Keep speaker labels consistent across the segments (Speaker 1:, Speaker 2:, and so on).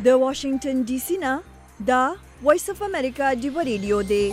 Speaker 1: د واشنگټن ډي سي نه دا وایس اف امریکا ډیو ریډیو دی.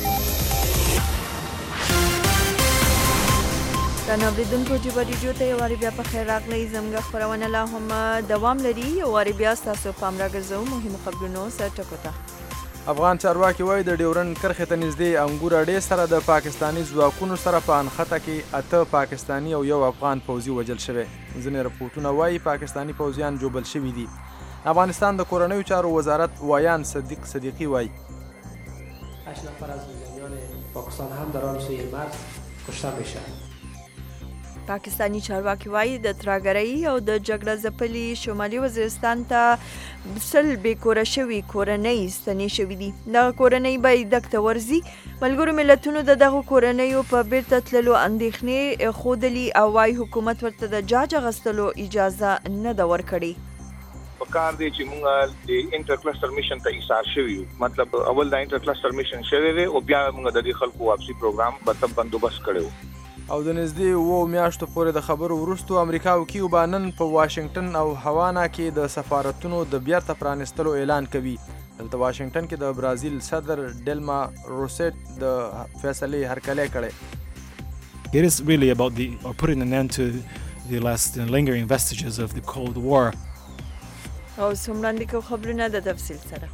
Speaker 1: دا نوریدونکو ډیو ریډیو ته یو واری بیا په خیر راغلی. زموږ خپرونه لا هم دوام لري. یو واری بیا ستاسو پام راګرځوو مهمو خبرونو سره ټکو ته.
Speaker 2: افغان چارواکي وایي د ډیورن کرښې ته نږدې انګور اډې سره د پاکستاني ځواکونو سره په انخته کې 8 پاکستاني او 1 افغان پوځي وژل شوی. ځینې رپورټونه وایي پاکستاني پوځیان جوبل شوي دي. افغانستان د کورنیو چارو وزارت وایان صدیق صدیقی وایي
Speaker 3: 8 نفر از زندانیان پاکستان هم در آن سوی مرز کشته میشن.
Speaker 1: پاکستانی چارواکي وایي د ترهګرۍ او د جګړه ځپلي شمالي وزیرستان ته سل بېکوره شوي کورنۍ ستنې شوي دي. دغه کورنۍ به ډک ته ورځي. ملګرو ملتونو د دغو کورنیو په بیرته تللو اندېښنې ښودلي او وایي حکومت ورته د جاج اخیستلو اجازه نه ده ورکړې.
Speaker 4: پکار دی چې موږ د انټر کلسټر میشن ته ایثار شوي یو. مطلب اول د انټر کلسټر میشن شوی دی او بیا موږ د دې خلکو واپسي پروګرام په بندوبست کړو.
Speaker 2: او د نږدې 2 میاشتو پورې د خبرو وروستو امریکا او کیوبا نن په واشنگټن او هاوانا کې د سفارتونو د بیرته پرانیستلو اعلان کوي. دلته واشنگټن کې د برازیل صدر ډیلما روسیټ د فیصلې هرکلی کړی.
Speaker 5: It is really about putting an end to the last lingering vestiges of the Cold War.
Speaker 1: او څومره کو خبرونه د تفصیل سره.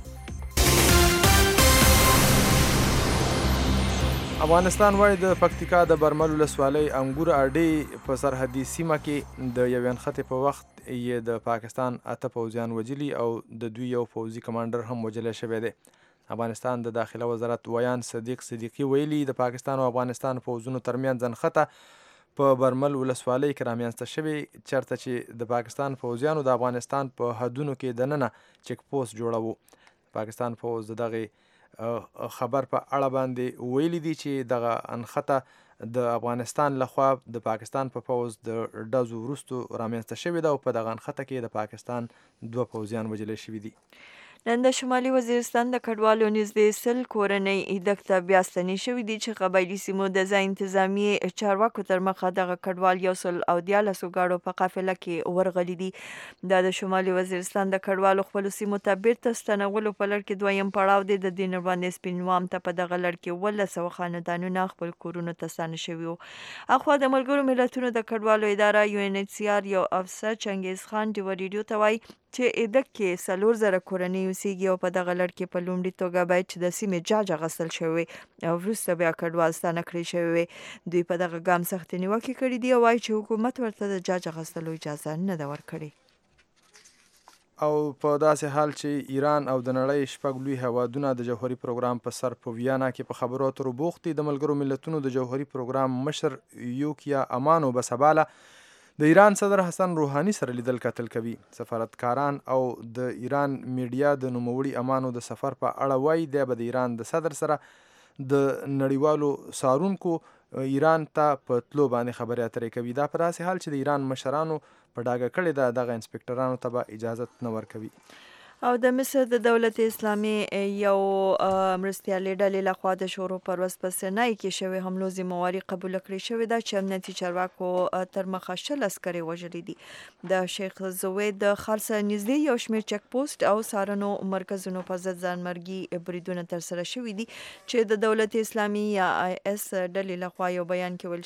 Speaker 2: افغانستان وایي د پکتیکا د برمل ولسوالۍ انګور اډې په سرحدي سیمه کې د یوې نښتې په وخت یې د پاکستان 8 پوځیان وژلي او د دوی یو پوځي کمانډر هم وژلی شوی دی. افغانستان د داخله وزارت ویان صدیق صدیقی ویلي د پاکستان او افغانستان پوځونو ترمنځ نښته په برمل ولسوالۍ کې رامنځته شوې چېرته چې د پاکستان پوځیانو د افغانستان په حدونو کې دننه چیک پوسټ جوړاوه. پاکستان پوځ د دغې خبر په اړه باندې ویلي دي چې دغه انخته د افغانستان لخوا د پاکستان په پوځ د ډزو وروستو رامنځته شوې ده او په دغه انخته کې د پاکستان 2 پوځیان وژل شوي دي.
Speaker 1: نن د شمالي وزیرستان د کډوالو نږدې 100 کورنۍ ډک ته بیا ستنې شوي دي چې قبایلي سیمو د ځای انتظامیې چارواکو تر مخه دغه کډوال 114 ګاډو په قافله کې ورغلي دي. دا د شمالي وزیرستان د کډوالو خپلو سیمو ته بیرته ستنولو په لړ کې دویم پړاو دی. د دې نه وړاندې سپینوام ته په دغه لړ کې 100 خاندانونه خپل کورونو ته ستانه شوي وو. اخوا د ملګرو ملتونو د کډوالو اداره UNHCR یو افسر چنګیز خان ډیو ریډیو ته وایي چې ادک کې 4,000 کورنۍ اوسېږي او په دغه لړ کې په لومړي توګه باید چې د سیمې جاج اخیستل شوی او وروسته بیا کډوال ستانه کړی شوی. دوی په دغه ګام سختې نیوکې کړي دي او وایي چې حکومت ورته د جاج اخیستلو اجازه نه ده ورکړې.
Speaker 2: او په داسې حال چې ایران او د نړۍ 6 لوی هیوادونه د جوهري پروګرام په سر په ویانا کې په خبرو اترو بوخت دي. د ملګرو ملتونو د جوهري پروګرام مشر یوکیا امانو بسباله د ایران صدر حسن روحانی سره لیدل کتل کوي. سفارتکاران او د ایران میډیا د نوموړي امانو د سفر په اړه وایي دی به د ایران د صدر سره د نړیوالو څارونکو ایران ته په تلو باندې خبرې اترې کوي. دا په داسې حال چې د ایران مشرانو په ډاګه کړې ده دغه انسپکټرانو ته به اجازت نه ورکوي.
Speaker 1: او د مصر د دولت اسلامي یو مرستیالې ډلې لخوا د شورو پر ورځ په سینای کې شوې حملو ذمهواري قبوله کړې شوې ده چې امنیتي چارواکو تر مخه 10 عسکرې وژلي دي. د شیخ زوید د ښار سره نږدې یو شمېر چک پوسټ او څارنو مرکزونو په ضد ځانمرګي بریدونه ترسره شوي دي چې د دولت اسلامي یا IS ډلې لخوا یو بیان کې ویل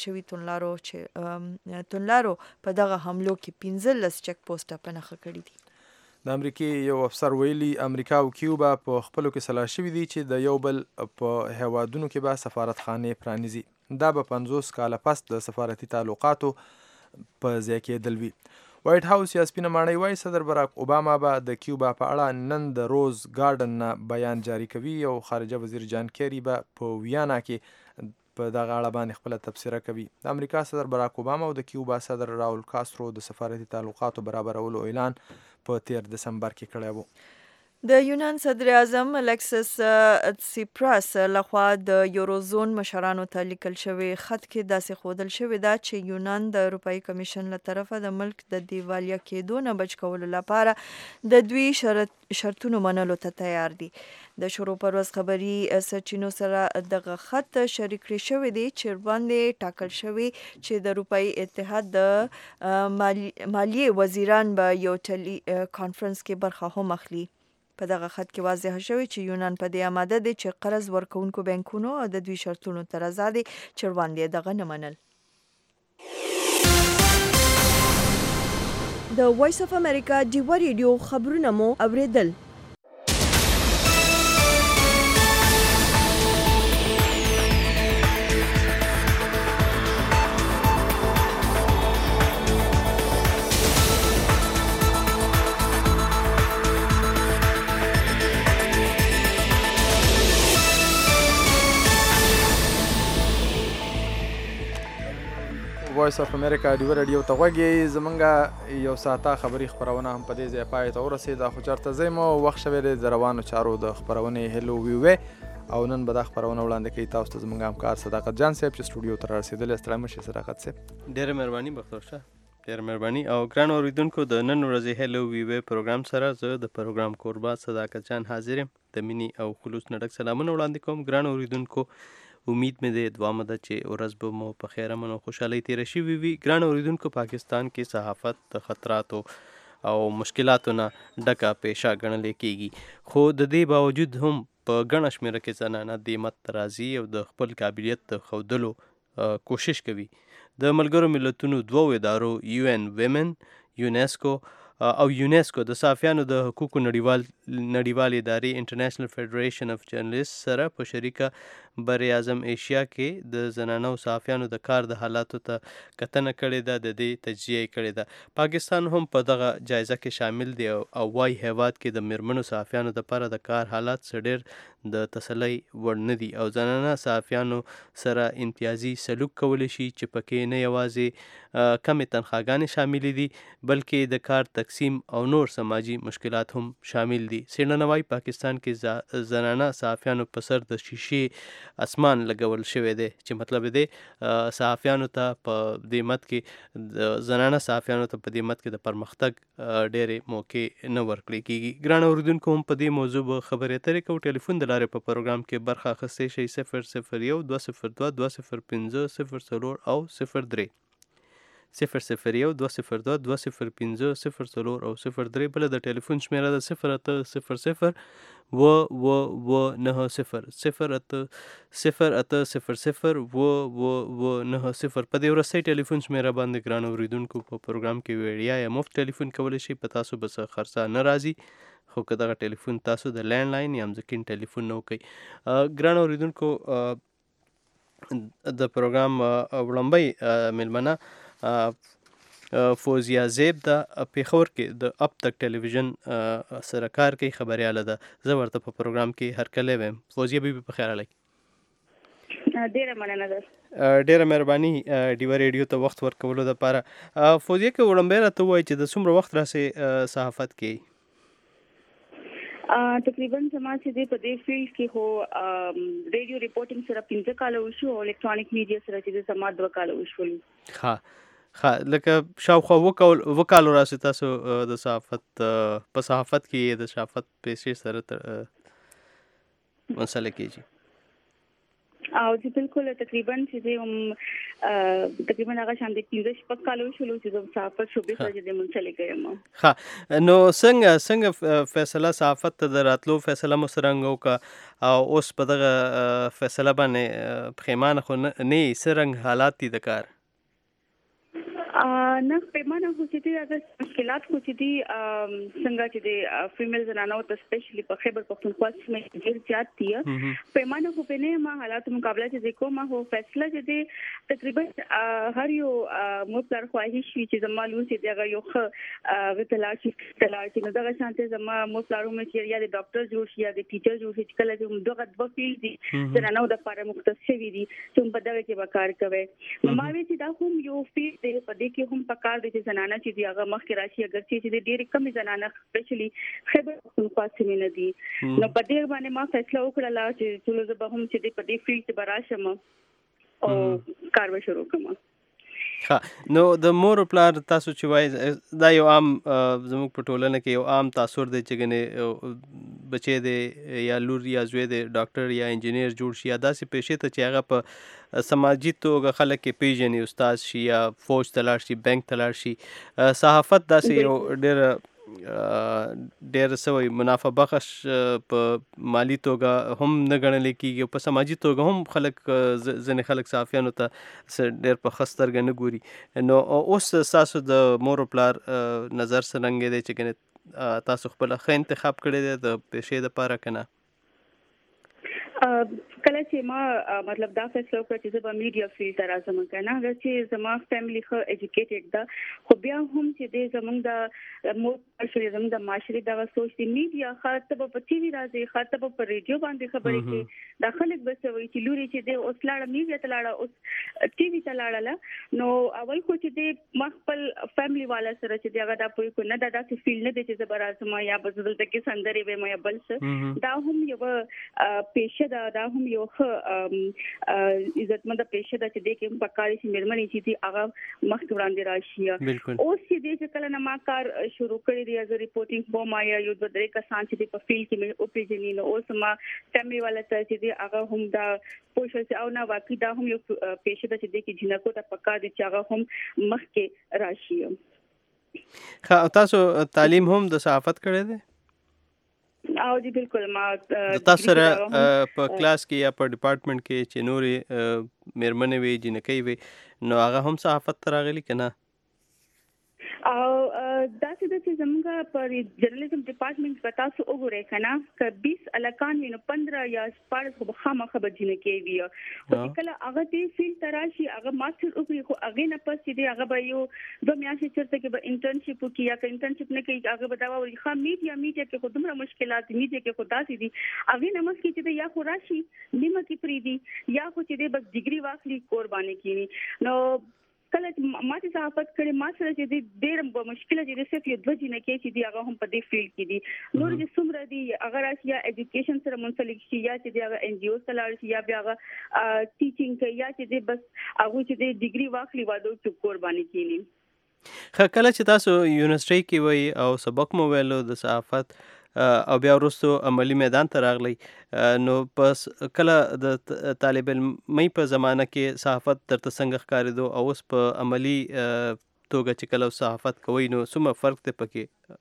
Speaker 1: شوي تونلارو په دغه حملو کې 15 چک پوسټه په نښه کړي دي.
Speaker 2: د امریکې یو افسر ویلي امریکا او کیوبا په خپلو کې سلا شوي دي چې د یو بل په هیوادونو کې به سفارتخانې پرانیزي. دا به 50 کاله پس د سفارتي تعلقاتو په ځای کېدل وي. وایټ هاوس یا سپینه ماڼۍ وایي صدر براک اوباما به د کیوبا په اړه نن د روز ګارډن نه بیان جاری کوي او خارجه وزیر جان کیری به په ویانا کې په دغه اړه باندې خپله تبصره کوي. د امریکا صدر براک اوباما او د کیوبا صدر راول کاسترو د سفارتي تعلقاتو برابرولو اعلان په 13 دسمبر کې کړی وو.
Speaker 1: د یونان صدر اعظم الکسس سیپراس لخوا د یوروزون مشرانو ته لیکل شوی خط کې داسې ښودل شوی ده چې یونان د اروپایي کمیشن له طرفه د ملک د دیوالیا کېدو نه بچ کولو لپاره د دوی شرطونو منلو ته تیار دي. د شروع پر ورځ خبري سرچینو سره دغه خط شریک کړی شوی دی چې باندې ټاکل شوی چې د اروپایي اتحاد د مالیې وزیران به یو ټلی کانفرنس کې برخه هم اخلي. په دغه خط کې واضح شوی چې یونان په دې آماده دی چې قرض ورکوونکو بانکونو او د دوی شرطونو تر ازادي چې وړاندې دغه نه منل. د وایس اف امریکا ډیوا ریډیو خبرونه مو اوریدل.
Speaker 2: وایس اف امریکا ډیوا ریډیو ته غوږی زمونږه یو ساعته خبري خبرونه هم په دې ځای پای ته ورسېده خو چېرته ځای مو وخت شوی دی د روانو چارو د خپرونې هلو ویوې او نن به دا خپرونه وړاندې کوي تاسو ته زموږ همکار صداقت جان صاحب چې سټوډیو ته رارسېدلی ستړی مه شئ صداقت صاحب.
Speaker 6: ډېره مهرباني بختور شه، ډېره مهرباني. او ګران اورېدونکو د نن ورځې هلو ویوې پروګرام سره زه د پروګرام کوربه صداقت جان حاضر یم. د مینې او خلوص نه ډک سلامونه وړاندې کوم. ګران اورېدونکو امید مې دی دوه مده چې ورځ به مو په خیر امن او خوشحالۍ تېره شوې وي. ګران اورېدونکو پاکستان کې صحافت د خطراتو او مشکلاتو نه ډکه پیشه ګڼل کېږي، خو د دې باوجود هم په ګڼه شمېره کې زنانه د همت راځي او د خپل قابلیت د ښودلو کوشش کوي. د ملګرو ملتونو دوو ادارو UN Women، یونیسکو او یونیسکو د صحافیانو د حقوقو نړیوال ادارې انټرنیشنل فیډریشن اف جرنالیست سره په شریکه بر اعظم ایشیا کې د زنانو صحافیانو د کار د حالاتو ته کتنه کړې ده، د دې تجزیه کړې ده. پاکستان هم په دغه جایزه کې شامل دی او وايي هیواد کې د میرمنو صحافیانو لپاره د کار حالات څه ډېر د تسلی وړ نه دي او زنانه صحافیانو سره امتیازي سلوک کولی شي چې پکې نه یوازې کمې تنخواګانې شاملې دي بلکې د کار تقسیم او نور سماجي مشکلات هم شامل دي. څېړنه وایي پاکستان کې زنانه صحافیانو په سر د شیشې اسمان لګول شوی دی چې مطلب دی صحافیانو ته په دې مد کې د زنانه صحافیانو ته په دې مد کې د پرمختګ ډېرې موقع نه ورکړل کېږي. ګران اورېدونکو هم په دې موضوع به خبرې اترې کوو. ټلیفون د لارې په پروګرام کې برخه اخیستی شئ 001 202 205 04 او 03 001 202 205 04 او 03. بله د ټلیفون شمېره ده 0800 و90 0800 و90. په دې وروستۍ ټلیفون شمېره باندې ګران اورېدونکو په پروګرام کې ویډیا یا مفت ټلیفون کولی شي. په تاسو به څه خرڅه نه راځي، خو که دغه ټلیفون تاسو د لینډ لاین یا مځکین ټلیفون نه وکئ. ګران اورېدونکو د پروګرام وړاندې میلمنه فوزیه زیب د پېښور کې د اب تک ټلویزیون سره کار کوي، خبریاله ده. زه ورته په پروګرام کې هرکلی ویم. فوزیه بیبي په خیر علیک.
Speaker 7: ډېره مننه ده.
Speaker 6: ډېره مهرباني ډیوا ریډیو ته وخت ورکولو دپاره. فوزیه که وړاندې راته ووایي چې د څومره وخت راسې صحافت کوي؟
Speaker 7: تقریبا زما چې دی په دې فیلډ کې خو ریډیو ریپورټینګ سره 15 کاله وشو او الکترونیک میډیا سره چې زما 2 کاله وشول.
Speaker 6: ښه لکه شاوخوا اووه کالو راسې تاسو د صحافت په صحافت کې د صحافت پیشې سره مسله کېږي.
Speaker 7: او چې بالکل تقریبا چې دی تقریبا هغه شان د 15 کالو شلو چې د صحافت شوبې سره د منسلک یم.
Speaker 6: ښه نو څنګه فیصله صحافت ته د راتلو فیصله مو څرنګه وکړه او اوس په دغه فیصله باندې پښیمانه خو نه یې؟ څرنګه حالات دي د کار؟
Speaker 7: نه پیمانه خو چې دی هغه مشکلات خو چې دی څنګه چې دی فیمیل زنانو ته سپیشلی په خیبر پختونخوا کې ډېر زیات دي. پیمانه خو په نه ما حالات مقابله چې کوم هو فیصله چې دی تقریبا هر یو مطلب خواهش وي چې زما لور چې دی هغه یو ښه غتلا چې نو دغه شانته زما مطلب چې یا د ډاکټر جوړ شي یا د ټیچر جوړ شي چې کله چې دغه دوه فیلډ دي زنانو د لپاره مختص شوي دي چې په دغه کې به کار کوي. نو ما وی چې دا هم یو فیلډ دی په دې کې هم پکار دي چې زنانه چې دی هغه مخکې راشي اگر چې ډېرې کمې زنانه سپیشلی خیبر پختونخوا سیمې نه دي. نو په دې باندې ما فیصله وکړله چې ټول زه به هم چې دی په دې فیلډ کې به راشم او کار به شروع کړم.
Speaker 6: ښه نو د مور او پلار تاسو چې وایي دا یو عام زموږ په ټولنه کې یو عام تاثر دی چې ګنې بچی دی یا لور یا زوی دی ډاکټر یا انجینیر جوړ شي یا داسې پیشې ته چې هغه په سماجي توګه خلک یې پیژني، استاد شي یا فوج ته لاړ شي، بینک ته لاړ شي. صحافت داسې یو ډېر ډېر سوی منافع بخش په مالی توګه هم نه ګڼل کېږي، په سماجي توګه هم خلک ځینې خلک صحافیانو ته ډېر په ښه سترګه نه ګوري. نو اوس ستاسو د مور او پلار نظر څرنګه دی چې ګنې تاسو خپله ښه انتخاب کړی دی د پیشې دپاره که نه؟
Speaker 7: کله چې ما مطلب دا فیصله وکړه چې زه به میډیا فیلډ ته راځم کنه، هغه چې زما فیملی ښه ایجوکیټډ ده، خو بیا هم چې د زمونږ د مور شوی زمونږ د معاشري دغه سوچ دی میډیا خاطر په ټي وي راځي، خاطر په ریډیو باندې خبرې کوي، دا خلک به څه وایي چې لوري چې د اوس لاړه میډیا ته لاړه، اوس ټي وي ته لاړه. نو اول خو چې د ما خپل فیملی والا سره چې دغه دا پوي کو نه دا داسې فیل نه دی چې زه به راځم یا به زه دلته کې سندرې ویم یا بل څه، دا هم یو پیشه دا هم یو عزتمند پیشه ده چې د کوم پکاري چې مېرمنې چې دي هغه مخ وړاندې راشي. اوس چې د کله نه ما کار شروع کړی دی از ریپورټینګ بو ما یو د درې کسان چې په فیلډ کې مې او پیژنې، نو اوس ما فیملی والا ته چې دی هغه هم دا پوښتنه او نه واقعي دا هم یو پیشه ده چې د کې جنکو ته پکار دي چې هغه هم مخ کې راشي.
Speaker 6: تاسو تعلیم هم د صحافت کړی دی؟
Speaker 7: او جی بالکل. ما
Speaker 6: تاسو سره په کلاس کې یا په ډپارټمنټ کې چې نورې مېرمنې وي جنکۍ وي نو هغه هم صحافت ته راغلي که نه؟
Speaker 7: او داسې د چې زموږ پر جرنالیزم ډپارټمنټ په تاسو وګورئ کنه که 20 الکان وي نو 15 یا 14 خو خامخا به جنکۍ وي، خو کله هغه دې فیلډ ته راشي هغه ماستر وکړي خو هغې نه پس چې دی هغه به یو 2 میاشتې چېرته کې به انټرنشپ وکړي یا که انټرنشپ نه کوي هغه به دا وایي ښه میډیا کې خو دومره مشکلات دي، میډیا کې خو داسې دي، هغې نه مخکې چې دی یا خو راشي نیمه کې پرېږدي یا خو چې دی بس ډیګري واخلي قرباني کړي. نو کله ما چې صحافت کړې ما سره چې ډېر مشکله چې صرف یو 2 جنکۍ چې دي هغه هم په دې فیلډ کې دي، نور چې څومره دي هغه راشي یا ایجوکیشن سره منسلک شي یا چې دی هغه ان جی او ته لاړ شي یا بیا هغه ټیچینګ کوي یا چې دی بس هغه چې دی ډیګري واخلي واده چې قرباني کړي.
Speaker 6: کله چې تاسو یونیورسيټي کې وای او سبق مو ویلو د صحافت او بیا وروستو عملی میدان ته راغلی، نو پس کله د طالب علمۍ په زمانه کې صحافت درته څنګه ښکارېدو او اوس په عملی توګه چې کله صحافت کوئ نو څومره فرق دی پکې؟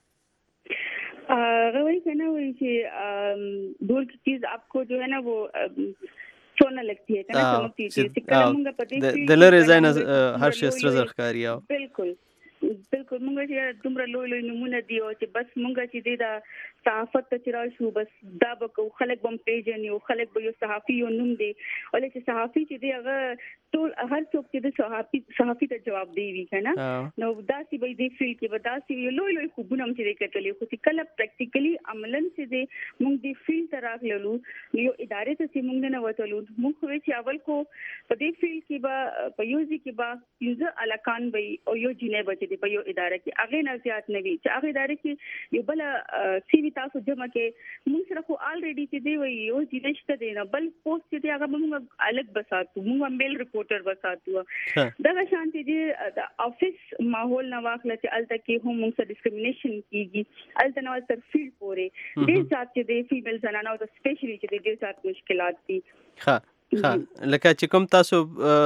Speaker 7: वही कहना वही कि दूर की चीज आपको जो है ना वो सोना लगती है ना चमकती चीज
Speaker 6: د لری ځای نه هر شی سره زرخکاری او
Speaker 7: بالکل بالکل مونږ چې دومره لوی نمونه دی او چې بس مونږ چې دا صحافت ته چرای شو بس دا به خلک بم پیژني او خلک به یو صحافي یو نوم دی ولې چې صحافي چې دی هغه ټول هر څوک چې د صحافي ته جواب دی وی کنه نو داسې به دې فیل کې به داسې لوی لوی خوبونه هم چې کتلې خو چې کله پریکټیکلی عملاً چې دی مونږ دې فیل ته راغلو نو یو ادارې ته چې مونږ نه وتلو مونږ خو چې اول کو په دې فیل کې به په یو ځای کې به پنځه الکان به او یو جنې بچي په یو اداره کې هغه نه زیات نه وي چې هغه اداره کې یو بل سی وی تاسو جمع کې موږ سره خو الریډي چې دی وي یو جنې شته دی نه بل پوسټ چې دی هغه موږ الګ بساتو موږ میل ریپورټر بساتو دا شانتي دی د افیس ماحول نه واخله چې الته کې هم موږ سره ډیسکریمینیشن کیږي الته نو تر فیل پورې ډیر ځات چې دی فیمیل زنانه او سپیشلی چې دی ډیر ځات مشکلات دي.
Speaker 6: ها لکه چې کوم تاسو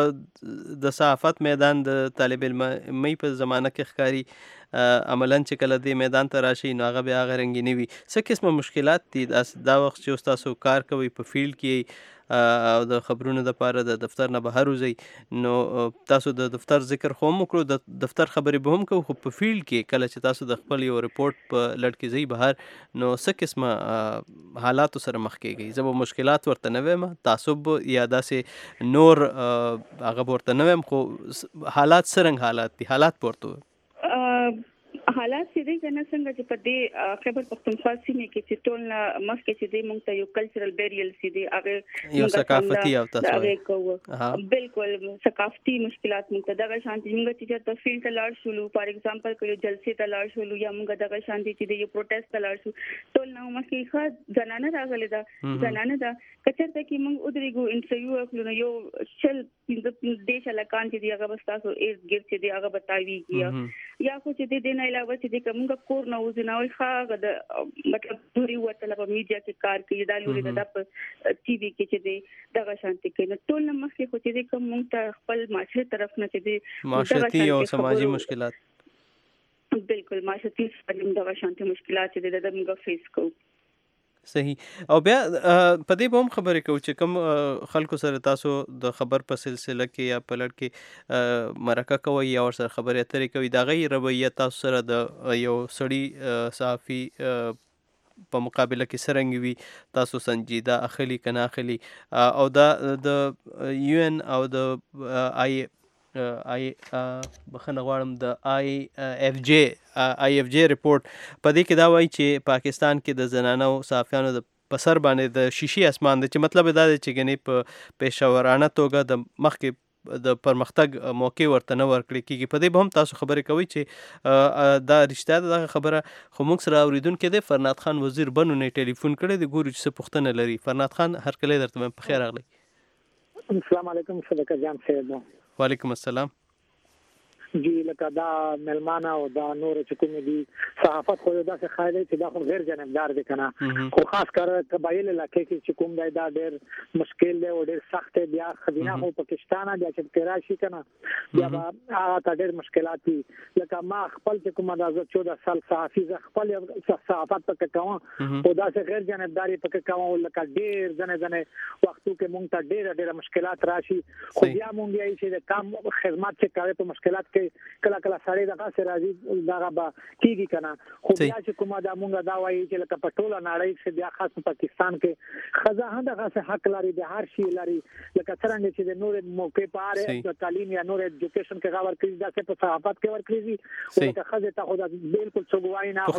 Speaker 6: د صحافت میدان د طالب علمۍ په زمانه کې ښکاري عملاً چې کله دې میدان ته راشي نو هغه بیا هغه رنګیني وي څه قسمه مشکلات دي دا وخت چې تاسو کار کوئ په فیلډ کې او د خبرونو دپاره د دفتر نه بهر وځئ نو تاسو د دفتر ذکر خو هم وکړو د دفتر خبرې به هم کوو خو په فیلډ کې کله چې تاسو د خپل یو ریپورټ په لړ کې ځئ بهر نو څه قسمه حالاتو سره مخ کېږئ زه به مشکلات ورته نه وایم تعصب یا داسې نور هغه به ورته نه وایم خو حالات څرنګه حالات دي حالات به ورته
Speaker 7: حالات چې دی کنه څنګه چې په دې خیبر پختونخوا سیمه کې چې ټول مخکې چې دی مونږ ته یو کلچرل بیریل سي دی هغه
Speaker 6: یو ثقافتي او
Speaker 7: تاسو بالکل ثقافتي مشکلات مونږ ته دغه شانتي مونږ چې ته فیلډ ته لاړ شو فار ایگزامپل کوي جلسې ته لاړ شو یا مونږ دغه شانتي چې دی یو پروټیست ته لاړ شو ټول نو مخکې ښه زنانه راغلي دا زنانه دا کچرته کې مونږ ودرېګو انټرویو وکړو یو شل دیش لکان چې دی هغه بستاسو ایز ګیر چې دی هغه بتاوي کیه یا خو چې دی نه علاوه چې دی کومه کور نه وځناوي ښه د مطلب دوری وته په میډیا کې کار کوي دا لوري د ټي وي کې چې دی دغه شانتي کوي ټول نه مخکې خو چې دی کوم ته خپل معاشري طرف نه چې دی
Speaker 6: معاشرتي او سماجی مشکلات
Speaker 7: بالکل معاشرتي دغه شانتي مشکلات چې د موږ فیس کوو.
Speaker 6: صحیح. او بیا په دې به هم خبرې کوو چې کوم خلکو سره تاسو د خبر په سلسله کې یا په لړ کې مرکه کوئ یا ورسره خبرې اترې کوئ، د هغې رویه تاسو سره د یو سړي صحافي په مقابله کې څرنګه وي، تاسو سنجیده اخلي که نه اخلي، او دا د یو ان او د بخښنه غواړم د آی اف جے رپورټ په دې کې دا وایي چې پاکستان کې د زنانو صحافیانو د په سر باندې د شیشې اسمان دی، چې مطلب دا دی چې ګنې په پیشورانه توګه د مخکې د پرمختګ موقع ورته نه ورکړل کېږي. په دې به هم تاسو خبرې کوئ چې دا رښتیا ده دغه خبره، خو موږ سره اورېدونکی دی فرناد خان وزیر بنو نه ټلیفون کړی دی، ګورو چې څه پوښتنه لري. فرناد خان هرکلی درته وایم، په خیر راغلی.
Speaker 8: السلام علیکم صدقه جان صاحب.
Speaker 6: وعلیکم السلام.
Speaker 8: جی لکه دا ملمانه او دا نور چې کوم دي صحافت خو دا څه خایله چې دا خو غیر جانبدار دي کنه، خو خاص کر قبایل علاقې کې چې کوم دا ډېر مشکل دی او ډېر سخت دی، بیا خدینه خو پاکستان بیا چې کراشي کنه بیا هغه تا ډېر مشکلات دي. لکه ما خپل چې کوم دا 14 سال صحافي خپل صحافت پکې کوم او دا څه غیر جانبداري پکې کوم، لکه ډېر ځنه وختو کې مونږ ته ډېر مشکلات راشي، خو بیا مونږ یې چې د کم خدمات چې کوي په مشکلات کې کله سړی دغه سره راځي دغه به کېږي کنه، خو بیا چې کومه دا مونږ دا وایي چې لکه په ټوله نړۍ کې بیا خاص په پاکستان کې ښځه هم دغه حق لري، د هر شي لري، لکه څرنګه چې د نور موقع په اړه د تعلیم یا نور ایجوکیشن کې غوړ کړی دا چې په صحافت کې ورکړي او لکه ښځه ته خو دا بالکل څه ګواهی نه.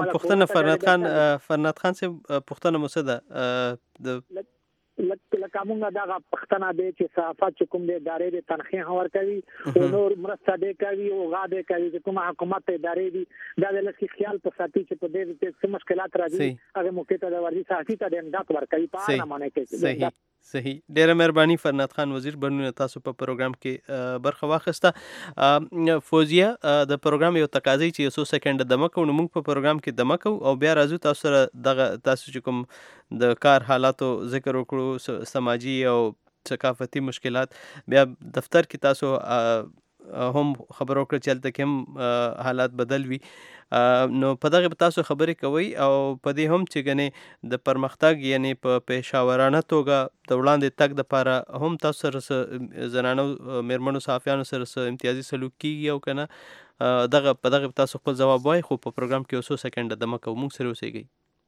Speaker 6: پوښتنه فرناد خان صاحب پوښتنه مو څه ده؟ د
Speaker 8: لکه مونږ دغه پښتنه دی چې صحافت چې کوم دی ادارې د تنخیه ورکوي او نور مرسته دی کوي او غاډه کوي چې کومه حکومت ادارې دي دا د لکه خیال په ساتي چې په دې کې څه مشکلات راځي هغه موقع ته د ورځي صحافي ته د امداد ورکوي په اړه معنی کې.
Speaker 6: صحیح. ډیره مهرباني فرناد خان وزیر بنو تاسو په پروګرام کې برخه واخیسته. فوزیه د پروګرام یو تقاضی چې 100 سکند دمه کوو، نو موږ په پروګرام کې دمه کوو او بیا راځو تاسو سره دغه تاسو چې کوم د کار حالاتو ذکر وکړو، سماجی او ثقافتي مشکلات، بیا دفتر کې تاسو هم خبر وکړه چې هلته کې هم حالات بدل وي، نو په دغه به تاسو خبرې کوئ او په دې هم چې ګنې د پرمختګ یعنی په پیشاورانه توګه د وړاندې تګ دپاره هم تاسو سره زنانو میرمنو صحافیانو سره امتیازي سلوک کیږي او که نه په دغه تاسو خپل ځواب وایي، خو په پروګرام کې 100 سکنډه دمه کوو. موږ سره اوسیږئ.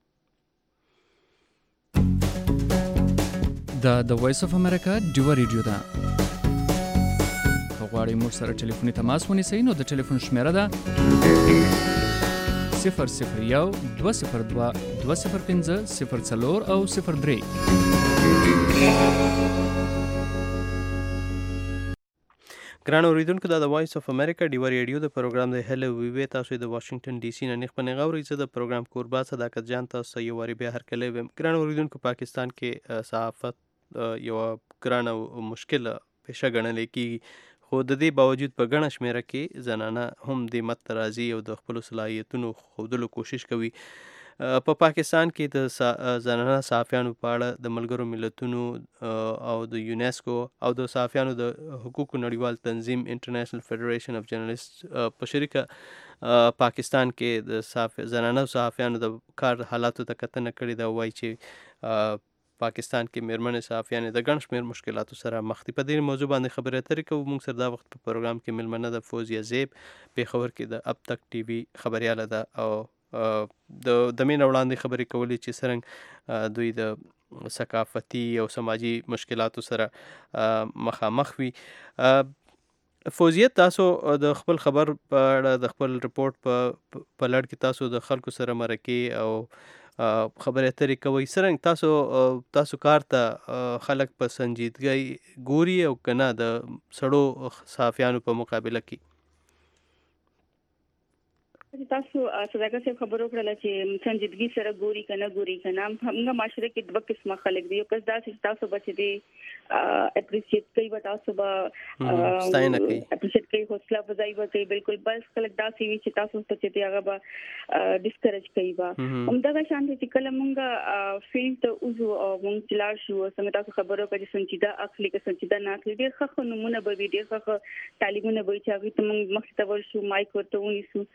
Speaker 9: دا د وایس اف امریکا ډیوه ریډیو ده. غواړئ موږ سره ټلیفوني تماس ونیسئ نو د ټلیفون شمیره ده 001 202 205 04 او 03.
Speaker 6: ګرانو اوریدونکو دا د وایس اف امریکا ډیوه ریډیو د پروګرام دی هلو ویوې، تاسو د واشنگټن ډي سي نه نیغ په نیغه اورئ. زه د پروګرام کوربا صداقت جان تاسو یو وارې بیا هرکلی ویم. ګرانو اوریدونکو پاکستان کې صحافت یوه ګرانه او مشکله پیشه ګڼلی کېږي، خو د دې باوجود په ګڼه شمېره کې زنانه هم دې مت ته راځي او د خپلو صلاحیتونو ښودلو کوشش کوي. په پاکستان کې د زنانه صحافیانو په اړه د ملګرو ملتونو او د یونیسکو او د صحافیانو د حقوقو نړیوال تنظیم انټرنیشنل فیډریشن اف جرنالیسټ په شریکه پاکستان کې د زنانه صحافیانو د کار حالاتو ته کتنه کړې ده. وایي چې پاکستان کې میرمنې صحافیانې د ګڼ شمېر مشکلاتو سره مخ دي. په دې موضوع باندې خبرې اترې کوو. موږ سره دا وخت په پروګرام کې مېلمنه ده فوزیه زیب، پېښور کې د اب تک ټي وي خبریاله ده او د مې نه وړاندې خبرې کولې چې څرنګه دوی د ثقافتي او سماجي مشکلاتو سره مخامخ وي. فوزیه، تاسو د خپل خبر په اړه د خپل رپورټ په لړ کې تاسو د خلکو سره مرکې او خبرې اترې کوئ، څرنګه تاسو کار ته خلک په سنجیدګۍ ګوري او که نه د سړو صحافیانو په مقابله کې؟
Speaker 7: تاسو صداقت صاحب خبرو کړل چې سنجیدګي سره ګوري کنه همغه معاشره کې دوه قسمه خلک دي. یو کس دا چې تاسو بچ دي اپریشیټ کوي، تاسو به
Speaker 6: ستاینه کوي،
Speaker 7: اپریشیټ کوي، حوصله افزایي کوي، بالکل بس خلک دا سی چې تاسو ته چې هغه به ډیسکریج کوي. همدغه شان چې کله مونږ فیلډ ته وځو او مونږ چلار شو څنګه تاسو خبرو کوي سنجیده اخلي که سنجیده نه اخلي، ډېر ښه نمونه به وي، ډېر ښه تعلیمونه به چې هغه ته مونږ مخ ته ورشو مایک ورته ونیسو،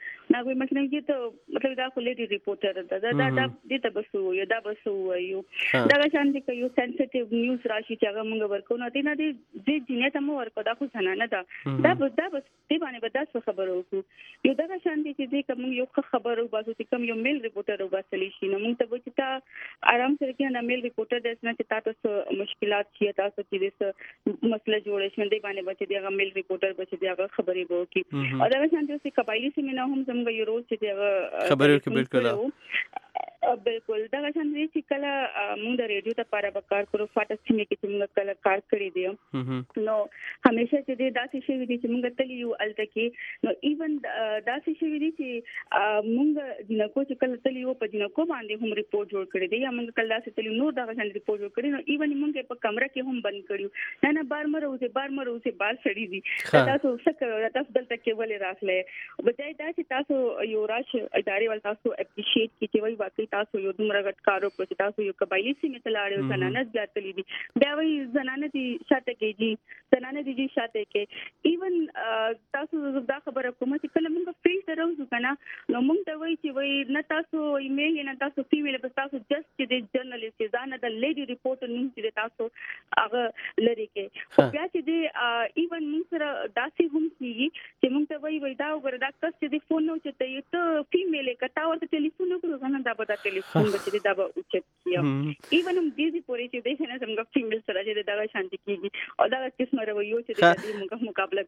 Speaker 7: وي مثلا چې ته مطلب دا خو لیډي ریپورټر ده دا دې ته بسو یو دا بسو یو دا شان دي یو سنسټیو نیوز راشي چې هغه موږ ورکو نه دي نه دي جنې ته مو ورکو دا خو زنانه ده دا بس دې باندې به تاسو خبرو وکړو یو دا شان دي چې کوم یو خبرو باسو چې کوم یو میل ریپورټر وباسلی شي نو موږ ته وایي چې آرام سره کې نه میل ریپورټر د اسنه چې تاسو مشکلات شي تاسو چې د مسله جوړې شوه دې باندې بچي دی هغه میل ریپورټر بچي دی هغه خبرې وکړي او دا شان دي چې قبایلی سیمینار هم زموږ یو روز چې هغه
Speaker 6: خبرې وکړي
Speaker 7: بالکل دا شان دي چې کله موږ د ریډیو ته لپاره وکړ کړو فاټک سیمه کې چې موږ کله کار کړی دی نو همیشه چې داسې شي دي چې موږ تل یو الته کې نو ایون داسې شي دي چې موږ جنکو چې کله تل یو په جنکو باندې هم ریپورت جوړ کړی دی یا موږ کله داسې تل نو دا شان ریپورت جوړ کړی نو ایون موږ په کمره کې هم بند کړیو نه بار مروزه بار سړی دي تاسو څه تاسو دلته کې ولې راغله بجای دا چې تاسو یو راش ادارې ول تاسو اپریشیټ کی چې وای واقعي تاسو یو دومره غټ کارو کوي تاسو یو قبایلی سیمه ته لاړو زنانه ځاتلې دي دا وای زنانه دي شاته کېږي زنانه دي شاته کې ایون تاسو دا خبره کوم چې کله موږ فلټر اوسو کنه نو موږ ته وای چې وای نه تاسو ایمیل نه تاسو فیمیل بس تاسو جست چې د جرنالیست ځانه د لیډي ریپورټر نوم چې تاسو هغه لري کې خو بیا چې د ایون موږ سره داسې هم کیږي چې موږ ته وای دا وګوره دا کس چې د فون نو چې ته فیمیل کټا ورته ټلیفون وکړو کنه دا به ټلیفون بچي دا به اوچت کیو ایون هم دې پورې چې د نه څنګه فیمیل سره چې دا شانتي کیږي او دا قسمه رویو چې د دې موږ مقابله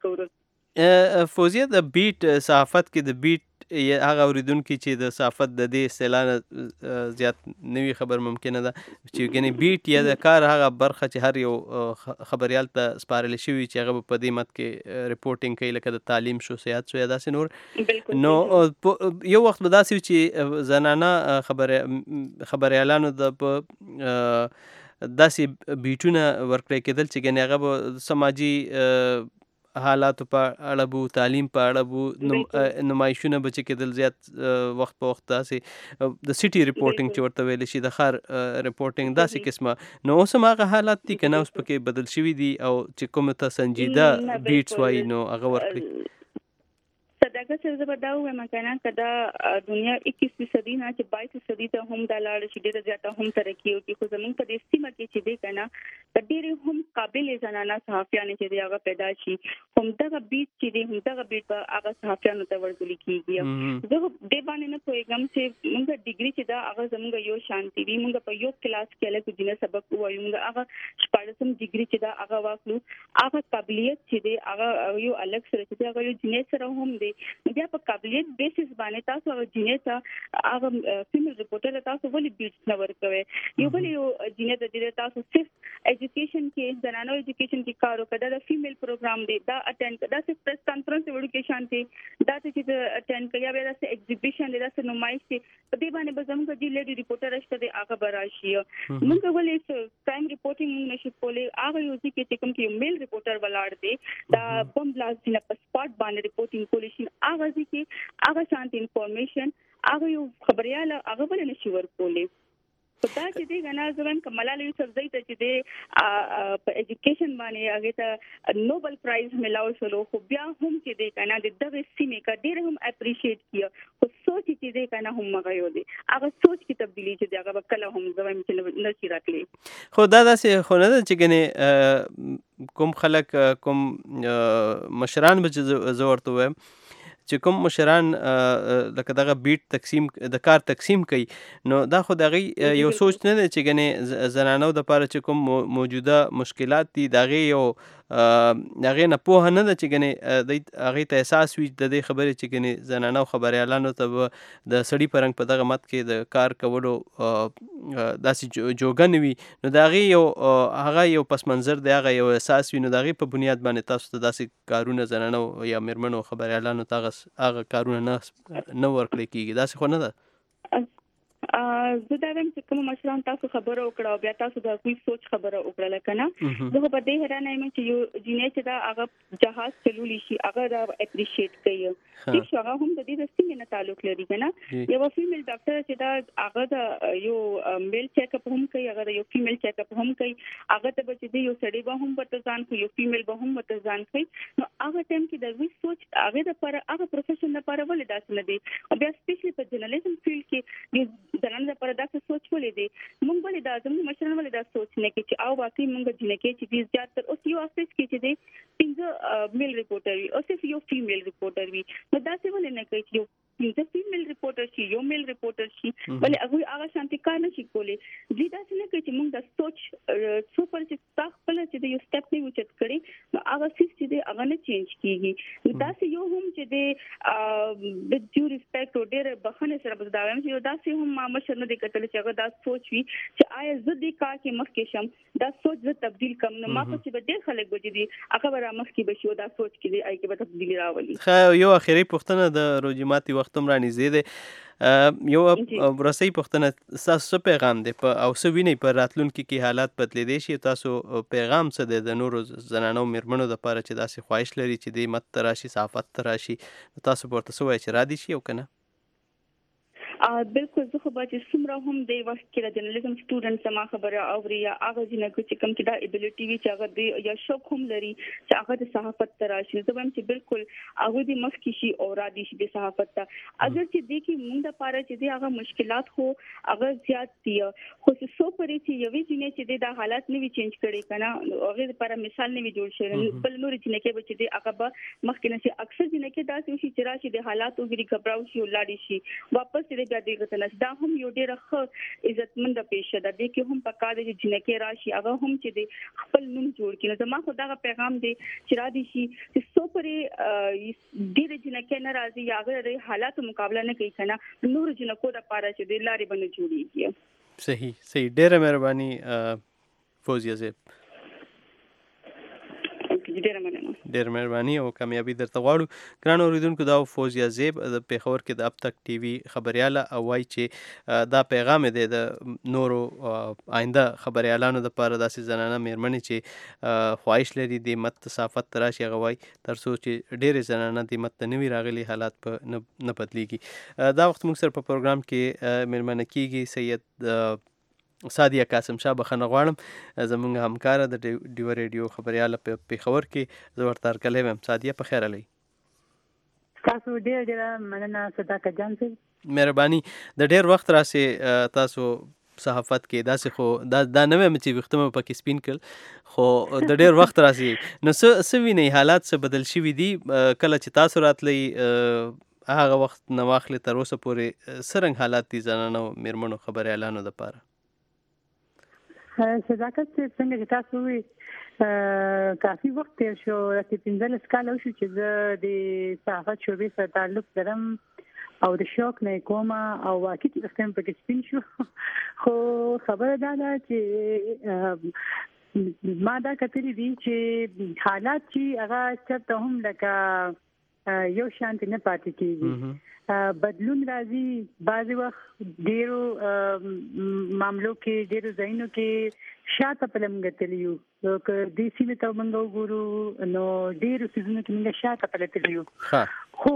Speaker 7: کوو
Speaker 6: فوزیه د بیٹ صحافت کې د بیٹ هغه اوریدونکو چې د صحافت د دې اصطلاح زیات نوی خبر ممکنه ده چې ګنې بیٹ یا د کار هغه برخه چې هر یو خبريال ته سپارل شوی چې هغه په دې مت کې ریپورټینګ کوي لکه د تعلیم شو سیاحت شو یا داسې نور نو یو وخت به داسې چې زنانه خبريالانو د داسې بیټونه ورکړی کېدل چې ګنې هغه به سماجی حالاتو په اړه بو تعلیم په اړه بو نمایشونه به چې کېدل زیات وخت په وخت داسې د سټي ریپورټینګ چې ورته ویل شي د ښار ریپورټینګ داسې قسمه نو اوس هم هغه حالات دي که نه اوس پکې بدل شوي دي او چې کومه ته سنجیده بیټس وایي نو هغه ورکړي
Speaker 7: صداقت سره زه به دا ووایم کنه که دا دنیا 21 صدي نه چې 22 صدي ته هم دا لاړ شي ډېره زیاته هم ترقي وکړي خو زموږ په دې سیمه کې چې دی کنه د ډېرې هم قابل زنانه صحافیانې چې دی هغه پیدا شي همدغه بیټ چې دی همدغه بیټ په هغه صحافیانو ته ورکړل کېږي زه دې باندې نه پوهېږم چې موږ ډیګري چې دا هغه زموږ یو شانتي وي موږ په یو کلاس کې الګ جنه سبق وایو موږ هغه 14 ډیګري چې دا هغه واخلو هغه قابلیت چې دی هغه یو الګ سره چې هغه یو جنه سره هم دی بیا په قابلیت بیسس باندې تاسو هغه جنې ته هغه فیمیل ریپورټر تاسو ولې بیټ نه ورکوي یو بل یو جنې ته د تاسو صرف ایجوکیشن کې زنانو ایجوکیشن کې کار وکړه دا فیمیل پروګرام دی دا اټینډ دا صرف پریس کانفرنس وړو شانتي دا چې اټینډ کیا بیا دا ایگزیبیشن دا نمایش دی په دې باندې به زموږ د لیډي ریپورټر شته د هغه براشي موږ ولې ټایم ریپورټینګ نشي کولای هغه یو چې کوم کې میل ریپورټر ولاړ دی دا بم بلاست نه په سپاټ باندې ریپورټینګ کولی شي هغه چې هغه شانت انفارمیشن هغه یو خبريال هغه بل نشي ورکولې پتا چې دی غنا زمن کملال یوسف زئی ته چې دی په ایجوکیشن باندې هغه ته نوبل پرایز ملاو شو خو بیا هم چې دی کنه د دغه سیمه کا ډیر هم اپریشیټ کیو خو سوچ چې دی کنه هم مغیو دی هغه سوچ کې تبدیلی چې دی هغه کله هم زویم چې نشي راتلی
Speaker 6: خو دا داسې خو نه ده چې ګنې کوم خلک کوم مشران به زه ورته وایم چې کوم مشران لکه دغه بیټ تقسیم د کار تقسیم کوي نو دا خو دغه یو سوچ نه دی چې ګنې زنانو د لپاره چې کوم موجوده مشکلات دي دغه یو هغه نه په نه ده چې ګنې د هغه ته احساس وي د دې خبرې چې ګنې زنانو خبريالانو ته د سړی پرنګ په دغه مت کې د کار کولو داسې جوګن وي نو دغه یو هغه یو پس منظر دی هغه یو احساس وي نو دغه په بنیاد باندې تاسو ته داسې کارونه زنانو یا میرمنو خبريالانو ته هغه کارونه نه ورکړي کیږي داسې خو نه ده
Speaker 7: زه دا وایم چې کوم مشران تاسو خبره وکړه او بیا تاسو د کوم سوچ خبره وکړه کنه زه په دې حیرانه یم چې یو جنې چې دا هغه جهاز چلولي شي هغه دا اپریشیټ کوي چې هغه هم د دې د ستنې نه تعلق لري کنه یو فیمیل ډاکټر چې دا هغه د یو میل چیک اپ هم کوي هغه یو فیمیل چیک اپ هم کوي هغه ته به چې یو سړی به هم ورته ځان کوي یو فیمیل به هم ورته ځان کوي نو هغه ټایم کې د وی سوچ هغه د پر هغه پروفیشن لپاره ولې داسې نه دي او بیا سپیشلی په جرنالیزم فیلډ کې د ځنن لپاره داسې سوچ ولې دي موږ ولې دا زموږ مشران ولې دا سوچ نه کوي چې او واقعي موږ جنکه چې دې زیاتره اوس یو افیس کې چې دې پنځه میل ریپورټر وي او صرف یو فیمیل ریپورټر وي نو داسې ولې نه کوي چې پنځه فیمیل ریپورټر شي یو میل ریپورټر شي ولې هغه شانتي کار نشي کولی دې داسې نه کوي چې موږ د سوچ سوپر چې تاسو خپل چې یو سټپ نه وچت کړي نو هغه سیس چې دې هغه نه چینج کیږي داسې یو هم چې دې د ډیو ریسپیکټ او ډېر بخنه سره بداوم چې داسې هم ما مشر نه دي کتل چې هغه دا سوچ وي چې آیا زه دې کار کې مخکې شم دا سوچ زه تبدیل کم نو ما په چې به ډېر خلک بچي دي هغه به مخکې بشي دا سوچ کې دي آی کې به تبدیلی راولي
Speaker 6: خو یو اخیری پوښتنه د روجماتي وختم رانیزې ده یو رسۍ پوښتنه تاسو پیغام دی او څه وینئ په راتلونکي کې حالات بدلیدلی شي تاسو پیغام څه دی د نورو زنانو مېرمنو دپاره چې داسې خواهش لري چې دې مت ته راشي صحافت ته راشي تاسو به ورته څه وایئ چې را دي شي او که نه
Speaker 7: بالکل زه خو به چې څومره هم د وخت کې د جرنالیزم سټوډنټ سما خبره اوري یا هغه جنکو چې کوم کې دا ایبیلیټي وي چې هغه د یا شوق هم لري چې هغه د صحافت ته راشي زه وایم چې بالکل هغه د مخکې شي او را دي شي د صحافت ته اگر چې د کې موږ د پاره چې د هغه مشکلات خو هغه زیات دي خو څو پرې چې یوې جنې چې د حالات نه وی چینج کړي کنه هغه لپاره مثال نه وی جوړ شي بل نور جنې کې به چې د هغه به مخکې نه شي اکثر جنې کې داسې شي چې راشي د حالات وګړي غبراو شي ولاړ شي واپس د دا هم یو ډېر ښه عزتمند پیشه ده د کې هم پکاره چې جنکه راشي هغه هم چې د خپل نوم جوړ کړي زما خو دا پیغام دی چې را دي شي چې سو پرې ډېر جنکه ناراضي یا هغه حالات مقابله نه کوي کنه نور جنکو د پاره چې د لارې باندې جوړیږي
Speaker 6: صحیح ډېره مهرباني فوزیه زیب ډېر مهرباني او کامیابی درته غواړو ګرانو اوریدونکو دا فوزیه زیب د پیښور کې د اب تک ټي وي خبرياله او وایي چې دا پیغام دی د نورو آینده خبريالانو دپاره داسې زنانه مېرمنې چې خواهش لري د مت صحافت ته راشي هغه وایي تر څو چې ډېرې زنانه د مت ته نه وي راغلي حالات په نه بدلیږي دا وخت موږ سره په پروګرام کې مېلمنه کیږي سید سادیه قاسم شاه بخښنه غواړم زموږ همکاره د ډیو ریډیو خبریاله په پېښور کې زه ورته هرکلی وایم سادیه په خیر هلئ
Speaker 10: تاسو ډېره مننه صداقت جان صاحب
Speaker 6: مهرباني د ډېر وخت راسې تاسو صحافت کې داسې خو دا نه وایم چې ویښته مې پکې سپین کړل خو د ډېر وخت راسې نو څه وینئ حالات څه بدل شوي دي کله چې تاسو راتلی هغه وخت نه واخلې تر اوسه پورې څه رنګ حالات دي زنانو مېرمنو خبریالانو دپاره
Speaker 10: صداقت څنګه چې تاسو وی کافي وخت تیر شو چې 15 کال شو چې زه د صحافت شعبې سره تعلق لرم او د شوق نه کوم او واقعي چې څنګه پکې سپین شو خو خبره ده چې ما دا کتلی دي چې حالات چې هغه چرته هم لکه یو شانتي نه پاتې کیږي بدلون راځي بعضی وخت ډیرو معاملو کې ډیرو ځایونو کې شاته پلمګتلیو که د سیمې ته موږ وګورو نو ډیرو سیزونو کې موږ شاته پلتلیو خو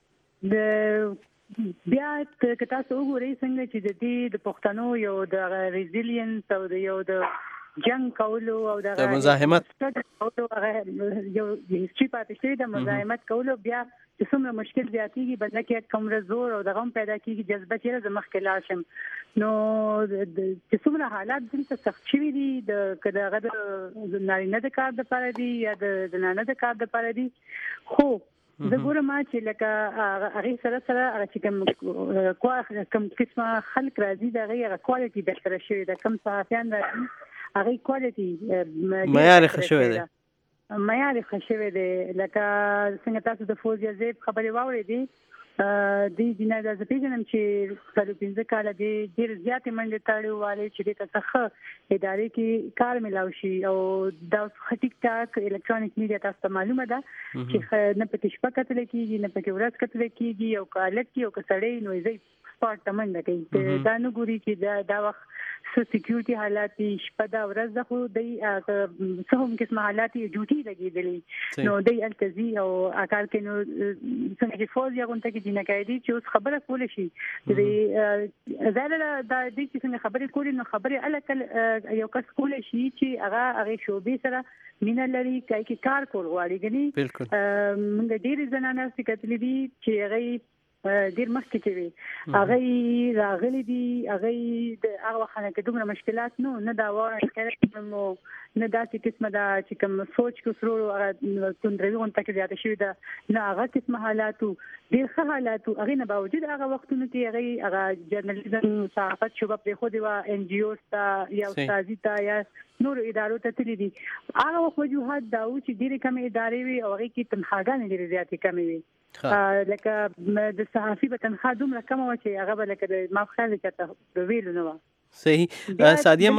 Speaker 10: د بیا که تاسو وګورئ څنګه چې د دې د پښتنو یو د ریزیلینس او د یو د جنگ کولو او د
Speaker 6: مزاحمت
Speaker 10: یو هیڅ پاتې شوی د مزاحمت کولو بیا چې څومره مشکل زیاتېږي بدله کې کومره زور او دغه پیدا کېږي جذبه چې زه مخکې لاړ شم نو چې څومره حالات دلته سخت شوي دي که د هغه د نارینه د کار دپاره دي یا د زنانه د کار دپاره دي خو زه ګورم چې لکه هغې سره هغه چې کوم قسمه خلک راځي د هغې هغه کوالټي بهتره شوې ده کوم صحافیان راځي هغې کوالټي
Speaker 6: معیار ښه شوی دی
Speaker 10: معیار ښه شوی دی لکه څنګه تاسو د فوزیه زیب خبرې واورېدې د جنازه زه پېژنم چې 15 کاله دی ډېر زیاتې منډې تړلې والې چې دې ته څه ښه ادارې کې کار میلاو شي او دا ښه ټیک ټاک الکترونیک میډیا تاسو ته معلومه ده چې نه پکې شپه کتلی کېږي نه پکې ورځ کتلی کېږي او که هلک کي او که سړی نو زه سپاټ تمنده کوي دا نه ګوري چې دا وخت سکیورټي حالات شپه دا ورځ د خو د څوم قسم حالات ډیوټي لګیدلې نو د التزي او اکار کې نو څنګه چې فوز یا غونټه کې جنګای دي چې اوس خبره کول شي د زړه د دې څنګه خبرې کولې نو خبرې الکل یو کس کول شي چې هغه شوبې سره مینا لري کای کې کار کول غواړي غني
Speaker 6: بالکل
Speaker 10: موږ ډېر زنانه څه دي چې هغه ډیر مخکې کوي هغه راغلي دي هغه د هغه خانه کې دومره مشکلات نه دا وایي نو نه داسې قسمه دا چې کوم سوچ کو سرو هغه توندروي غونټه کې زیاته شوې ده نه هغه قسمه حالاتو ډیر ښه حالاتو هغه نه باوجود هغه وختونو کې هغه جرنالیزم صحافت شوبه په خو دی وا ان جی اوز تا یا استادی تا یا نور ادارو ته تللی دي هغه وجوهات دا و چې ډیره کم ادارې وي او هغه کې تنخواګانې ډیره زیاتې کمې وي لکه د صحافي په تنخواه دومره کمه وه چې هغه به لکه د ما خیال دی چې ویلو نه وه
Speaker 6: صحیح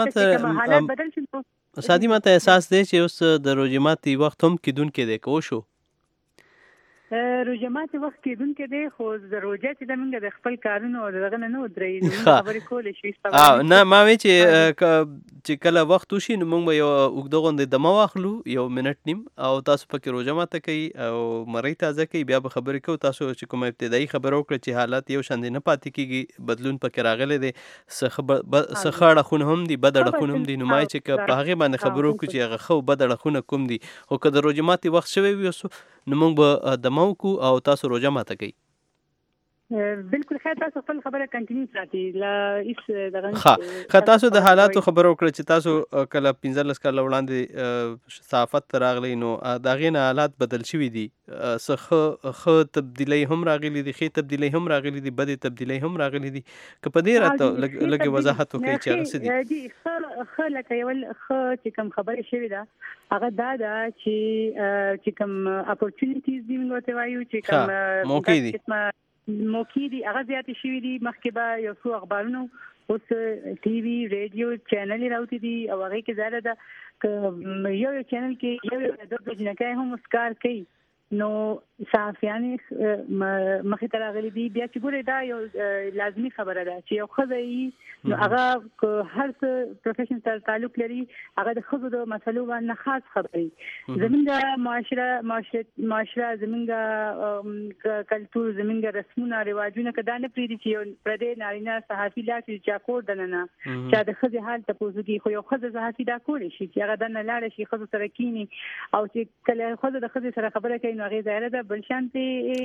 Speaker 6: سادی ماته احساس دی چې اوس د روژې ماتي وخت هم کیدونکی دی که وشو
Speaker 10: روژه ماتي وخت کېدونکی دی خو د روژه چې د موږ د خپل کارونو او دغه نه ودرېږي نو خبرې کولی شي
Speaker 6: نه ما وایي چې کله وخت وشي نو موږ به یو اوږده غوندې دمه واخلو یو منټ نیم او تاسو پکې روژه ماته کوي او مرۍ تازه کوي بیا به خبرې کوو تاسو چې کومه ابتدایي خبره وکړه چې حالات یو شان دي نه پاتې کېږي بدلون پکې راغلی دی څه ښه اړخونه هم دي بد اړخونه هم دي نو ما وایي چې په هغې باندې خبرې وکړو چې هغه ښه بد اړخونه کوم دي خو که د روژې ماتي وخت شوی وي نو موږ به دمه وکړو او تاسو روژه ماته کوي
Speaker 10: بالکل خیر تاسو خپل خبره کنټینیو ساتي لا هیڅ دغه
Speaker 6: ښه تاسو د حالاتو خبره وکړه چې تاسو کله 15 کاله وړاندې صحافت ته راغلی نو د هغې نه حالات بدل شوي دي څه ښه تبدیلۍ هم راغلي دي ښې تبدیلۍ هم راغلي دي بدې تبدیلۍ هم راغلي دي که په دې راته لږ وضاحت وکړئ چې هغه څه
Speaker 10: دي ښه لکه یو ښه چې کوم خبرې شوې ده هغه دا ده چې کوم اپورچونیټیز دي موږ ورته وایو چې کوم
Speaker 6: موقع دي
Speaker 10: موقع دي هغه زیاتې شوي دي مخکې به یو څو اخبارونو اوس ټي وي ریډیو چینل راوتی دي او هغه کې زیاده ده که یو چینل کې یو د جنکای هم کار کوي نو صحافیان مخې ته راغلي دي بیا چې ګورې دا یو لازمي خبره ده چې یو ښځه وي نو هغه هر څه پروفیشن سره تعلق لري هغه د ښځو د مسلو باندې خاص خبرې زمونږ معاشره زمونږ کلتور زمونږ رسمونه رواجونه که دا نه پرېږدي چې یو پردی نارینه صحافي لاړ شي چې کور دننه چا د ښځې حال تپوس وکړي خو یو ښځه صحافي دا کولی شي چې هغه دننه لاړه شي ښځو سره کینی او چې کله ښځه د ښځې سره خبره کوي نو هغې ظاهره ده بل شانتې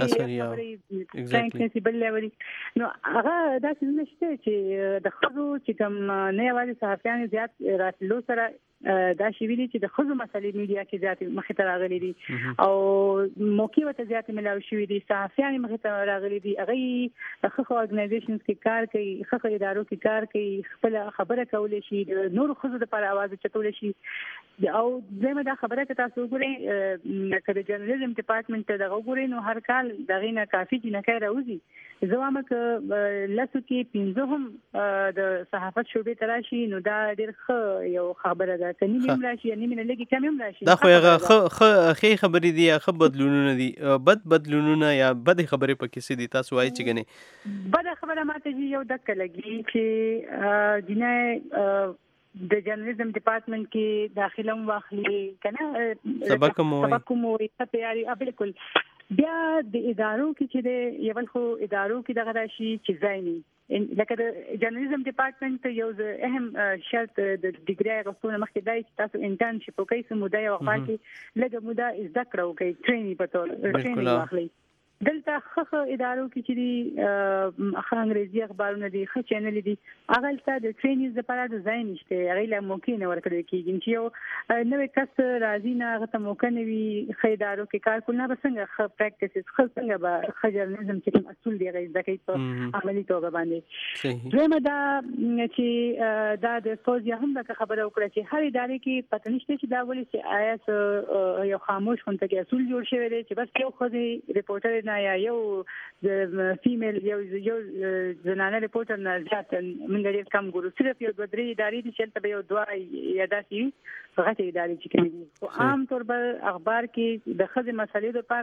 Speaker 10: خبرې بل لوري نو هغه داسې نشته چې د ښځو چې کوم نه یوازې صحافیان زیات راتلو سره دا شوي دي چې د ښځو مسلې میډیا کې زیاتې مخې ته راغلي دي او موقع ورته زیاتې ملاو شوي دي صحافیان مخې ته راغلي دي هغوی ښه ارګنایزیشنز کې کار کوي ښه ادارو کې کار کوي خپله خبره کولی شي د نورو ښځو دپاره اواز اوچتولی شي او دویمه دا خبره که تاسو وګورئ که د جرنالیزم ډپارټمنټ ته دغه وګورئ نو هر کال د هغې نه کافي جنکۍ راوځي زه وایم که لسو کې 15 هم د صحافت شعبې ته راشي نو دا ډېر ښه یو خبره ده که نیمې هم راشي یا نیمې نه لږې کمې هم راشي
Speaker 6: دا خو هغه ښې خبرې دي یا ښه بدلونونه دي بد بدلونونه یا بدې خبرې پکې څه دي تاسو وایئ چې ګنې
Speaker 10: بده خبره ماته یو دکه لګي چې جنۍ د جرنالیزم ډپارټمنټ کې داخله هم واخلي که نه
Speaker 6: سبق مو
Speaker 10: وایي ښه تیاري بالکل بیا د ادارو کې چې دی یو خو ادارو کې دغه راشي چې ځای نه لکه د جرنالیزم ډپارټمنټ یو اهم شرط د ډیګري اخیستو نه مخکې دا چې تاسو انټرنشپ وکړئ څه موده یو اخبار کې لږه موده زده کړه وکړئ ټرینینګ په تور ټرینینګ واخلئ دلته ښه ادارو کې چې دي ښه انګریزي اخبارونه دي ښه چینل دي هغه د ټرینینګ لپاره د ځای نشته هغې له موقع نه ورکړل کېږي چې یو نوی کس راځي نه هغه ته موقع نه وي ښه ادارو کې کار کول نه به څنګه ښه پریکټسز ښه څنګه به ښه جرنالیزم چې کوم اصول دي هغه زده کوي په عملي توګه باندې دویمه دا چې دا د فوزیا هم دغه خبره وکړه چې هر ادارې کې پته نشته چې دا ولې چې آیا یو خاموش غونډه کې اصول جوړ شوی دی چې بس یو ښځې ریپورټر یا یو د فیمیل یو زنانه ریپورټر نه زیات موږ ډېر کم ګورو صرف یو دوه درې ادارې دي چې هلته به یو دوه یا داسې وي غټې ادارې چې کومې دي خو عام طور په اخبار کې د ښځې مسلې لپاره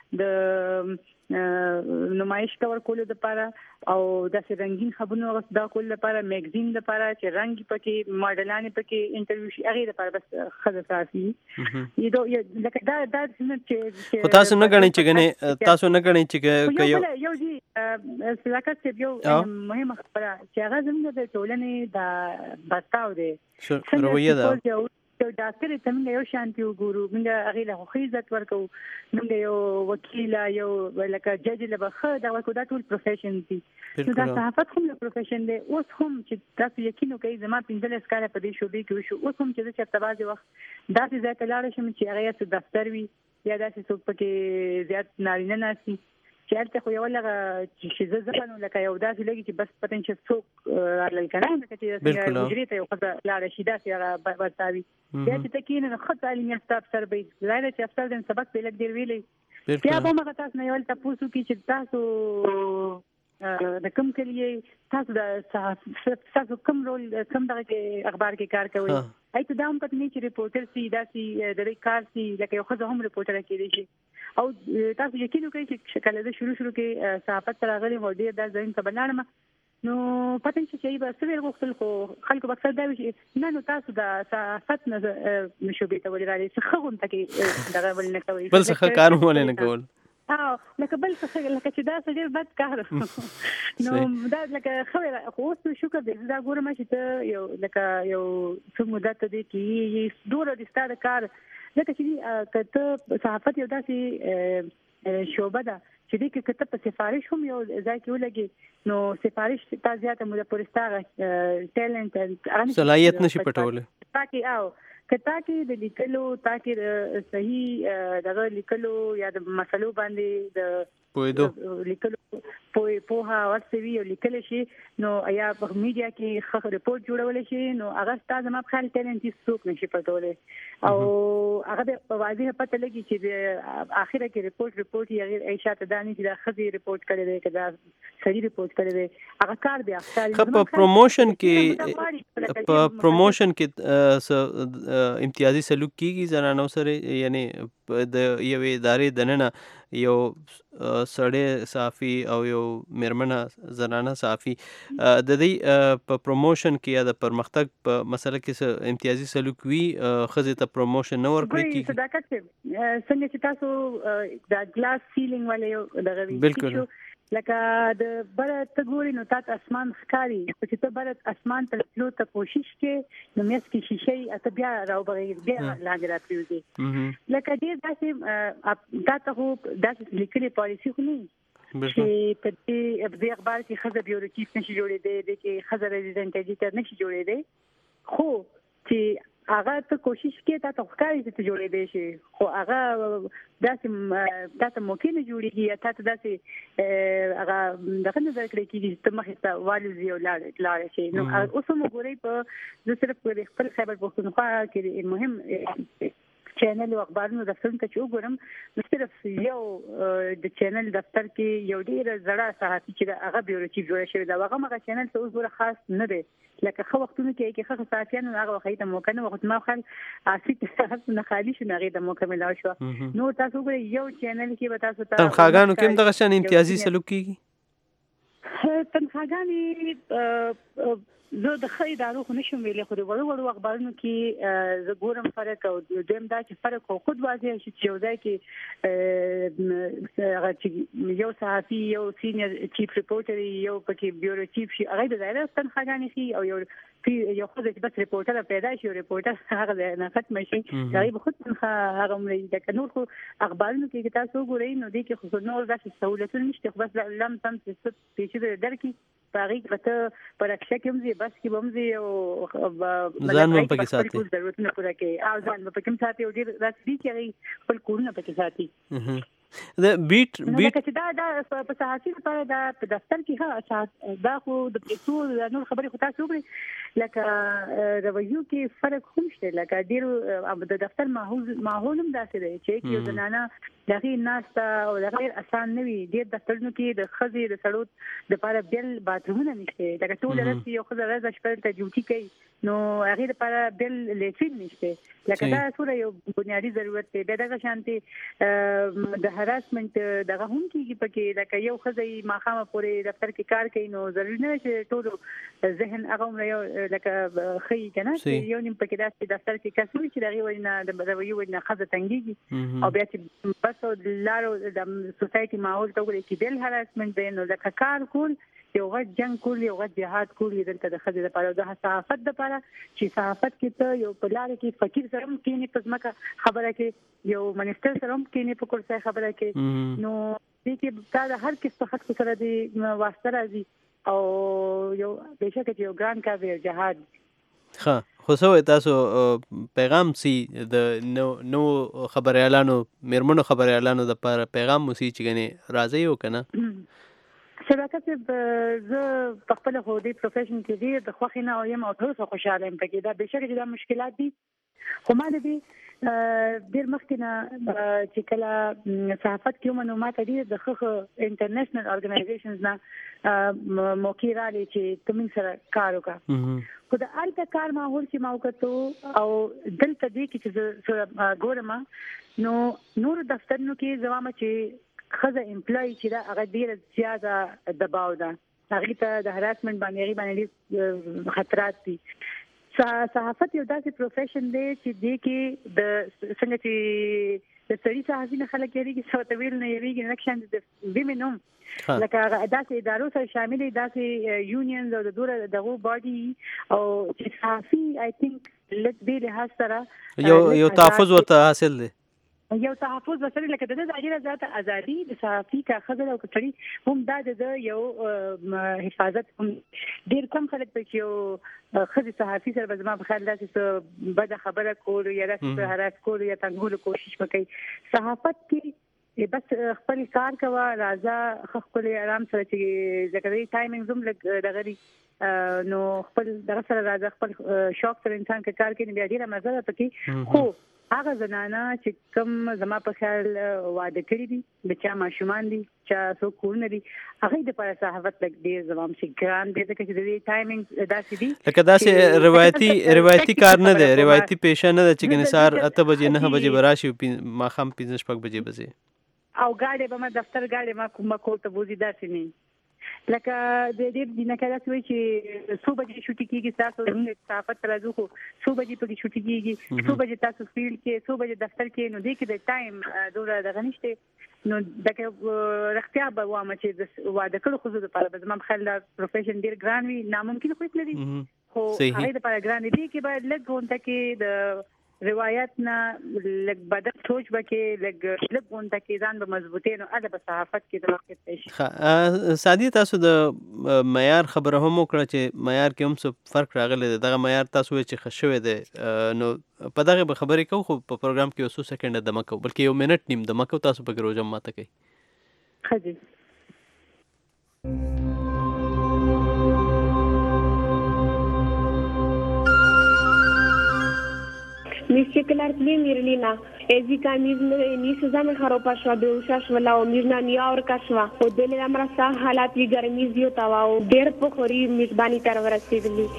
Speaker 10: د نمایش کور کولو لپاره او د رنگین خبرونو دا کول لپاره میگزین لپاره چې رنگي پکې ماډلان پکې انټرویو شي هغه لپاره بس خزه صافي لکه دا چې
Speaker 6: تاسو نه غنئ چې
Speaker 10: یو دي لکه چې یو مهمه خبره چې هغه زموږ د ټولنې د بستاو دی
Speaker 6: رویه ده
Speaker 10: یو ډاکټر ته موږ یو شانتي وګورو موږ هغه له خو عزت ورکو موږ یو وکیل یو لکه جج له بخه دا ورکو دا ټول پروفیشن دي دا صحافت هم یو پروفیشن دی اوس هم چې تاسو یقین کوئ زما 15 کال په دې شوبې کې وشو اوس هم چې چرته بازي وخت داسې ځای ته لاړ شم چې هغه څه دفتر وي یا داسې څوک پکې زیات نارینه ناسي چې هلته خو یو لږه چې زه ځکه لکه یو داسې لګي چې بس پتن چې څوک رالل کنه لکه چې مجري ته یو خدای لاړ شي داسې هغه ورتاوي بیا چې تکینه نو خط تعلیم یافته افسر به لایله چې افسر د سبق په لګ ډیر ویلې بیا به موږ تاسو نه یو تاسو کې چې تاسو د کوم کلیه تاسو د تاسو کوم رول کوم دغه اخبار کې کار کوي ایته دا هم پته نه چې ریپورټر سي داسې د دې کار سي لکه یو خزه هم ریپورټر کېږي شي او تاسو یقین کوئ چې کله د شروع کې صحافت ترغلي هو ډیر د ځین ته بلانم نو پته چې به څه وغوښتل خو خلکو بکثر دا وي نه نو تاسو د صحافت نه شوبې ته ولرالي څه خون تکي دغه ول نه کوي
Speaker 6: بل څه کار ول نه کول
Speaker 10: لکه بل څه لکه چې دا څه ډیر بد کار نو دا لکه خبره خو اوس شکر دې دا ګورم چې ته یو لکه یو څه مدت دې کې دوره د ستاره کار لکه چې کته صحافت یو داسې شوبه ده چې دې کې کته په سفارش هم یو ځای کې ولګي نو سفارش تا زیاته موږ پرستاره ټیلنت
Speaker 6: صلاحیت نشي پټولې
Speaker 10: تاکي او کته کې د لیکلو تاکي صحیح دغه لیکلو یا د مسلو باندې د
Speaker 6: پوهېدو
Speaker 10: لیکلو پوها ورسوي او لیکل شي نو یا په میډیا کې خخ ریپورت جوړول شي نو هغه ستاسو ما خپل ټیلنت څوک نشي پټولې او هغه په واضح پته لګي چې د اخره کې ریپورت یې ایشات دانی چې د خزي ریپورت کړي دی کدا صحیح ریپورت کړي دی هغه کار بیا
Speaker 6: په پروموشن کې امتیازي سلوک کیږي زنانو سره یعنی د یوې ادارې دننه یو سړی صحافي او یو میرمنه زنانه صحافي د دې په پروموشن کې یا د پرمختګ په مسله کې امتیازي سلوک وي خزه ته پروموشن نه ورکړي کیږي
Speaker 10: صداقت څنګه چې تاسو د ګلاس سیلینګ والے دغه
Speaker 6: بالکل
Speaker 10: لکه د بره ته ګوري نو تاسو اسمان ښکاری چې ته بره اسمان ته تلو ته کوشش کې نو مېس کې شیشې ته بیا راوبغي بیا لاندې راځي لکه دې داسې تاسو داسې لیکلي پالیسي خو نه چې په دې اخبار کې خزه بیوروکریټ نشي جوړېدی د کې خزه ریزیدنت ایډیټر نشي جوړېدی خو چې هغه ته کوشش کوي تاسو ښکاري چې جوړې دي شي خو هغه داسې موقع نه جوړیږي یا تاسو داسې هغه دغه نظر کړی چې ته مخې ته والي او لاړ شي نو اوس موږ ګوري په د صرف په خپل خبر پښتونخوا کې مهم چینل او اخبارونو دفترونو ته چې وګورم نو صرف یو د چینل دفتر کې یو ډیر زړه صحافي چې هغه بیوروکریټ جوړ شوی دا هغه مګه چینل څه اوس خاص نه دی لکه خو وختونه کې خو صحافیانو هغه وخت ته موقع نه وخت ما خل اسیت صحافت نه خالی شو هغه د موقع ملاو شو نو تاسو ګورئ یو چینل کې به تاسو ته
Speaker 6: تنخواګانو کې دغه شان امتیازي سلوک کیږي
Speaker 10: تنخواګانې زه د خې ادارو خو نشم ویلې خو د وړو اخبارونو کې زه ګورم فرق او دویم دا چې فرق خو خود واضح شي چې یو ځای کې یو صحافي یو سینیئر چیف ریپورټر یو پکې بیورو چیف شي هغه د دایره تنخواګانې شي او یو خو چې بس ریپورټر پیدا شي ریپورټر هغه نه ختم شي هغه به خود هغه مړي د نور خو اخبارونو کې تاسو ګورئ نو دي کې خو نور داسې سہولتونه نشته خو بس لم تم څه پیچیده درکې باغی کته پر اکشه کوم زی بس کې بم زی او
Speaker 6: ځان په کې ساتي
Speaker 10: ضرورت نه پوره کې او ځان په کوم ساتي او ډیر راځي چې خپل کورونه پکې ساتي
Speaker 6: د بیٹ
Speaker 10: دا په صحافي لپاره دا په دفتر کې دا خو د پیسو نور خبرې خو تاسو وګورئ لکه رویو کې فرق هم شته لکه ډیر د دفتر ماحول هم داسې دی چې یو زنانه دغه ناسته او غیر آسان نه وي ډیر دفترونو کې د خزي د سړوت د لپاره بل باترونه نشته لکه ټول راځي یو خزه راځي شپږ ته ډیوټي کوي نو هغه لپاره بل لیټرین نشته لکه دا ټول یو بنیادی ضرورت دی دغه شانتي د هراسمنت دغه هم کیږي پکې لکه یو خزي ماخامه پورې دفتر کې کار کوي نو ضروري نه چې ټول ذهن هغه یو لکه خي کنه یو نیم پکې د دفتر کې کسوي چې دغه وینا د بدوي وینا خزه تنګيږي او بیا چې بس لارو د سوسايټي ماحول ته وګوري چې بل هراسمنت دی نو د کار کول یو غټ جنگ کول یو غټ جهاد کول دلته د خځې لپاره د صحافت لپاره چې صحافت کې ته یو په لار کې فقیر سره هم کېنی په ځمکه خبره کې یو منیسټر سره هم کېنی په کورسه خبره کې نو دې کې تا د هر کس په خط سره دی واسطه راځي او یو بهشکه یو ګران کاوی جهاد
Speaker 6: ها خو سو تاسو پیغام سي د نو خبريالانو مرمنو خبريالانو د لپاره پیغام موسی چې غني راځي وکنه
Speaker 10: شبکه ز په خپل هودي پروفیشن کې دی د خوښینه او یم او ټول خوشاله ام پکې دا بهشکه دا مشکلات دي خو ما دې ډیر مخکې چې کله صحافت کې معلومات دي د خخ انټرنیشنل ارګنایزیشنز نه موقع را لې چې کوم سره کار وکړه خو د الته کار ماحول چې ما وکړو او دلته دې کې چې ګورم نو نور دفترونو کې زمامه چې خزه امپلای چې دا هغه ډیر زیاته دباو ده هغه ته د هراسمنت باندې خطرات دي صحافت یو داسې پروفیشن دی چې دې کې د څنګه چې د سړي صحافي نه خلک یې کې سوتویل نه یریږي نه کښند د ویمنوم لکه داسې ادارو سره شامل دي داسې یونینز او د دوره دغه باډي او چې صحافي آی تھنک لټ دی له سره
Speaker 6: یو تحفظ ورته حاصل دی
Speaker 10: یو تحفظ وسره لکه د ځاګیره ذات ازادي د صحافي کا خزر او کټړي هم د یو حفاظت ډیر کم خلک په یو خزي صحافي سره به زما په خیال داسې بد خبره کول یا داسې هراس کول یا څنګه کوشش وکړي صحافت کې بس خپل کار کوا راځه خپل آرام سره چې ځکه ټایمینګ زوم لګ دغري نو خپل دغه سره راځه خپل شوق سره انسان کې کار کوي بیا ډیره مزه ده پکې خو هغه زنانه چې کوم زما په خیال واده کړی دي د چا ماشومان دي چا څو کورونه دي هغه د پر صحافت لګ ډیر زمام شي ګران دي ځکه چې د ټایمینګ داسې دي
Speaker 6: لکه داسې روایتي کار نه دی روایتي پیشه نه ده چې ګنسار 8 بجې 9 بجې براشي ما خام 15 بجې بزي
Speaker 10: او گاډي به ما دفتر گاډي ما کومه کوټه بوزي داسې نه لکه د دې دینه کله چې صبح بجې شوټي کیږي تاسو د صحافت راځو خو صبح بجې پکې شوټي کیږي صبح بجې تاسو فیلډ کې صبح بجې دفتر کې نو دې کې د ټایم دوره دغه نشته نو دغه رختیا به وامه چې واده کړو خو د لپاره به زما خل پروفیشن ډیر ګران وي ناممکن خو نه دي خو هغه د لپاره ګران دي کې به لږ غونډه کې د روایت نه لږ بدل سوچ وکړي لږ غونډه کې ځان به مضبوطې نو ادب صحافت کې د وخت پېښ
Speaker 6: سادي تاسو د معیار خبره هم وکړه چې معیار کې هم څه فرق راغلی دی دغه معیار تاسو چې خښوي دی نو په دغه به خبرې کوو خو په پروګرام کې اوسو سکند دمه کوو بلکې یو منټ نیم دمه کوو تاسو په روزه ماته کوي
Speaker 10: خجي
Speaker 11: Nišķeklar mirlina, ezika nišza me haropašva beušašvala o mirna niaurkašva, o dele amrasa halati garmiz yotava o der pokhori mizbani tarvarasidli.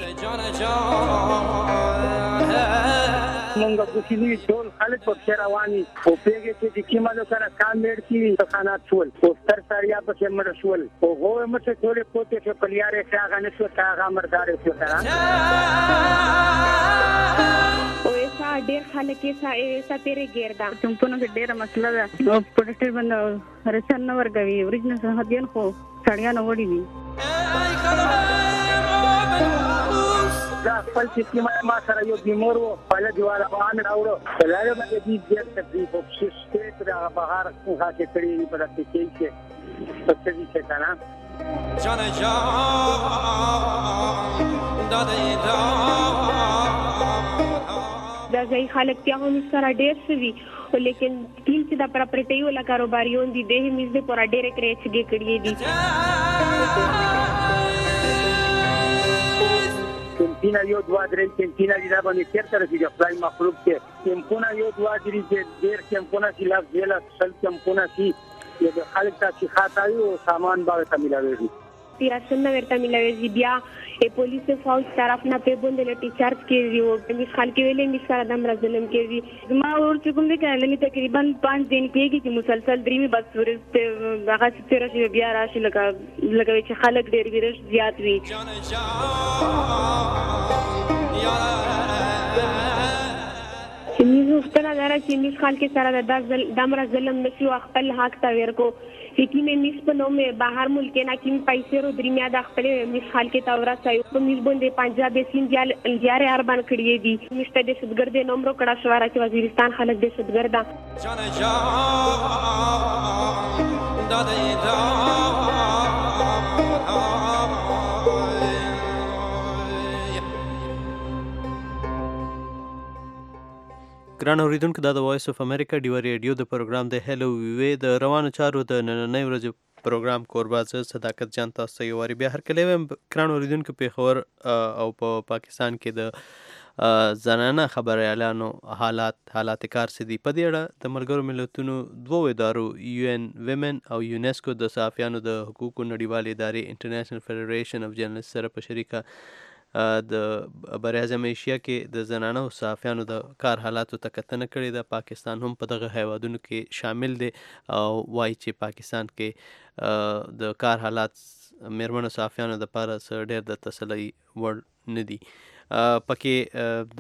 Speaker 8: مونږ د سیمې ټول خلک په رواني او پیګه چې د کیمالو سره کام مېړ کی خانات ټول او ستر ساریا په مړ شول او هو مته ټول پوتې چې پلیارې څنګه نشو څنګه مردار شو ترا
Speaker 11: او ایسا ډېر خلک ایسا تیرې ګردا
Speaker 10: څنګه په ډېر مسله ده او پروډکټ باندې رسن نو ورګوي اوریجنل صحابین خو سړیا نو وړي وي
Speaker 8: دا خپل چې ما سره یو بیمار و په دیواله باندې راوړو بلاره باندې دې ډېر تکلیف او شسته پر بهار خاصه کړی په دې کې څه دې څنګه
Speaker 12: جان دادې
Speaker 11: دا ځای خلک ته هم سره ډېر شوي لیکن ټیم چې دا پراپرټي ولا کاروباریون دي د همیز د پورا ډېر کرېچ کړي دي
Speaker 8: کینتینا یو دوا درې کینتینا دي دا باندې چیرته راځي خدای مخلوق کې کیمپونه یو دوا درې چې ډېر کیمپونه چې لاس دیلا سل کیمپونه چې یو خلک ته چې خاطایو سامان باندې ملاوي
Speaker 11: وقتی راشن نه ورته ملوي بیا پولیس فوج طرف نه په باندې لټي چارج کوي او په مثال کې ویلې مې سره دم راځلم کوي ما ور چې کوم دې کړل تقریبا 5 دن کېږي چې مسلسل درېمي بس ورته هغه چې راشي بیا راشي لکه چې خلک ډېر ویرش زیات وي چې موږ ستنه دره چې موږ خلک سره د دمر ظلم نشو خپل حق ته ورکو कि मैं मिस पनो में बाहर मुल्क के ना कि पैसे रो दरमिया दाखले मिस हाल के तवरा सायो तो मिस बंदे पंजाब बेसिन जारे अरबान खड़िए दी मिस ते दहशतगर्द नंबरो कड़ा शवारा के वजीरिस्तान खलक दहशतगर्दा
Speaker 6: ګران اوریدونکو دا د وایس اف امریکا ډیو ریډیو د پروګرام د هلو وی د روانو چارو د نننۍ ورځې پروګرام کوربه زه صداقت جان تاسو ته یو واری بیا هرکلی وایم ګران اوریدونکو پیښور او په پاکستان کې د زنانه خبریالانو حالات کار څه دي په دې اړه د ملګرو ملتونو دوو ادارو یو ان ویمن او یونیسکو د صحافیانو د حقوقو نړیوالې ادارې انټرنیشنل فیډریشن اف جرنالست سره په شریکه د براعظم ایشیا کې د زنانه او صحافیانو د کار حالاتو ته کتنه کړې ده. پاکستان هم په دغه هیوادونو کې شامل دی او وایي چې پاکستان کې د کار حالات میرمنو صحافیانو دپاره څه ډېر د تسلۍ وړ نه دي. پکې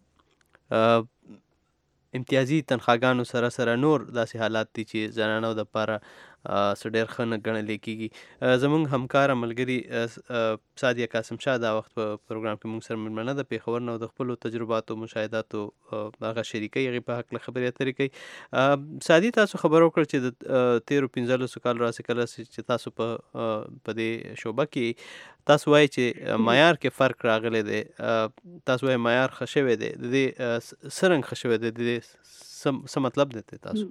Speaker 6: د امتیازي تنخواګانو سره سره نور داسې حالات دي چې زنانو دپاره څه ډېر ښه نه ګڼلی کېږي. زموږ همکاره ملګري سادیه قاسم شاه دا وخت په پروګرام کې موږ سره مېلمنه ده پېښور نه او د خپلو تجرباتو مشاهداتو هغه شریکوي هغې په هکله خبرې اترې کوي. سادي تاسو خبره وکړه چې د تېرو 15 کالو راسې کله چې تاسو په دې شعبه کې تاسو وایي چې معیار کې فرق راغلی دی. تاسو وایي معیار ښه شوی دی. د دې څه رنګ ښه شوی دی؟ د دې څه مطلب دی تاسو؟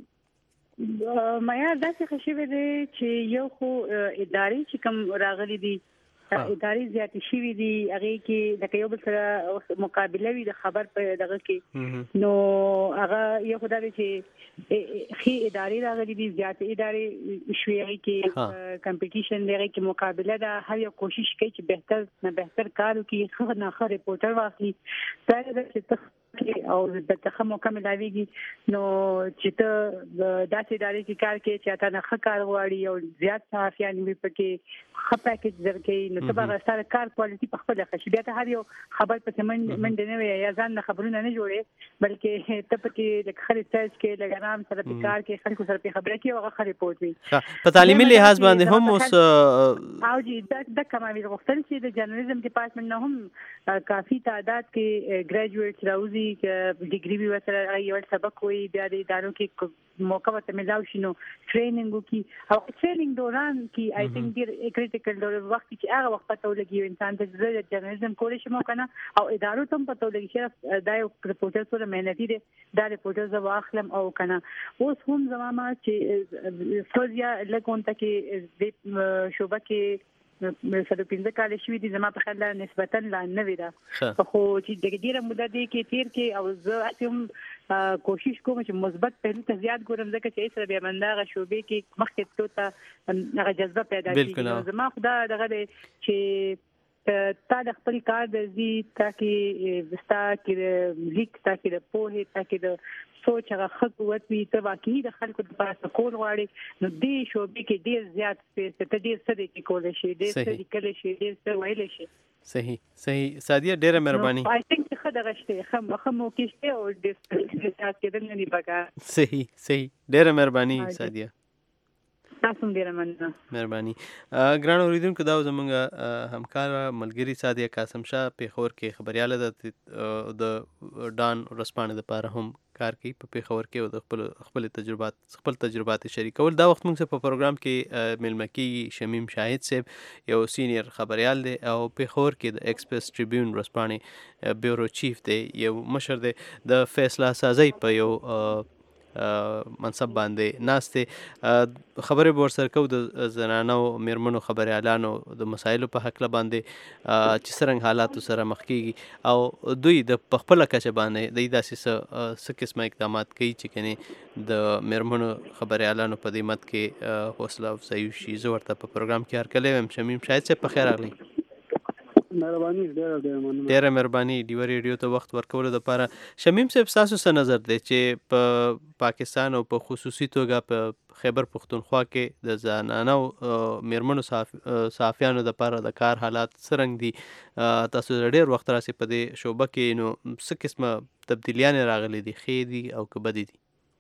Speaker 10: معیار داسې ښه شوی دی چې یو خو ادارې چې کوم راغلي دي ادارې زیاتې شوي دي هغې کې لکه یو بل سره مقابله وي د خبر په دغه کې نو هغه یو خو دا دی چې ښې ادارې راغلي دي زیاتې ادارې شوي هغې کې کمپټیشن دی هغې کې مقابله ده. هر یو کوشش کوي چې بهتر نه بهتر کار وکړي ښه نه ښه ریپورټر واخلي. دا ده چې ته او د ښه موقع ملاویږي نو چې ته داسې ادارې کې کار کوې چې تا نه ښه کار غواړي او زیات صحافیان وي پکې ښه پیکیج درکوي نو ته به ستا د کار کوالټي په خپله ښه شي. بیا ته هر یو خبر پسې منډې نه وي یا ځان نه خبرونه نه جوړې بلکې ته پکې لږ ښه ریسرچ کوې لږ آرام سره پې کار کوې خلکو سره پې خبره کوې او هغه ښه ریپورټ وي.
Speaker 6: په تعلیمي لحاظ باندې هم اوس
Speaker 10: او جی د کماوي غوښتل چې د جرنالیزم ډپارټمنټ نه هم کافي تعداد کې ګریجویټس راوځي ډیګري وي ورسره یو سبق وي بیا د ادارو کې موقع ورته ملاو شي نو ټریننګ وکړي او ټریننګ دوران کې آی تھنک ډېر کریټیکل وخت چې هغه وخت پته ولګي انسان ته د جرنالیزم کولی شي مو کنه او ادارو ته هم پته ولګي چې دا یو رپورټر سره مهنتي دی دا رپورټر زه واخلم او کنه اوس هم زما چې فوزیا لګون ته کې د شوبه کې 15 کال شوي دي زما په خیال نسبتا لا نوې ده خو چې د ډېره موده دی کې تیر کې او زه هم کوشش کوم چې مثبت پهلو ته زیات ګورم ځکه چې سره بیا منداغه شوبې کې مخکې تلو ته هغه جذبه پیدا کېږي. زما خدا دغه دی چې تا د خپل کار د زی تاکي ستا کې لیک تاکي د پوهې تاکي د سوچ هغه ښه قوت وي ته واقعي د خلکو لپاره څه کول غواړي نو دې شوبې کې ډېر زیات سپیس ته ډېر څه دی کولی شي ډېر څه لیکلی شي ډېر څه ویلی شي.
Speaker 6: صحیح سادیه ډېره مهرباني.
Speaker 10: آی تھنک چې ښه دغه شته ښه موقع شته او ډېر زیات کېدل نه دي پکار.
Speaker 6: صحیح ډېره مهرباني سادیه.
Speaker 10: تاسو ډیره مننه.
Speaker 6: مهرباني. ګران اوریدونکو دا زموږ همکار ملګری سادیه قاسم شاه پېښور کې خبریاله ده د ډان ورځپاڼې دپاره هم کار کوي په پېښور کې او د خپل تجربات شریکول. دا وخت موږ سره په پروګرام کې میلمه کېږي شمیم شاهد صاحب یو سینیر خبریال دی او پېښور کې د ایکسپریس ټریبیون ورځپاڼې بیورو چیف دی یو مشر دی د فیصله سازۍ په یو منصب باندې ناستې خبرې به ورسره کوو د زنانو میرمنو خبریالانو د مسایلو په هکله باندې چې څرنګه حالاتو سره مخ کېږي او دوی د په خپله کچه باندې دوی داسې څه قسمه اقدامات کوي چې کنې د میرمنو خبریالانو په دې مد کې حوصله افزایي وشي. زه ورته په پروګرام کې هرکلی وایم. شمیم شاهد صاحب په خیر راغلی.
Speaker 12: مهرباني
Speaker 6: ډېره مهرباني ډیوه ریډیو ته وخت ورکولو دپاره. شمیم صاحب ستاسو څه نظر دی چې په پاکستان او په خصوصي توګه په خیبر پښتونخوا کې د زنانو میرمنو صحافیانو دپاره د کار حالات څرنګه دي؟ تاسو ډېر وخت راسئ په دې شعبه کې، نو څه قسمه تبدیلیانې راغلي دي، ښې دي او که بدې دي؟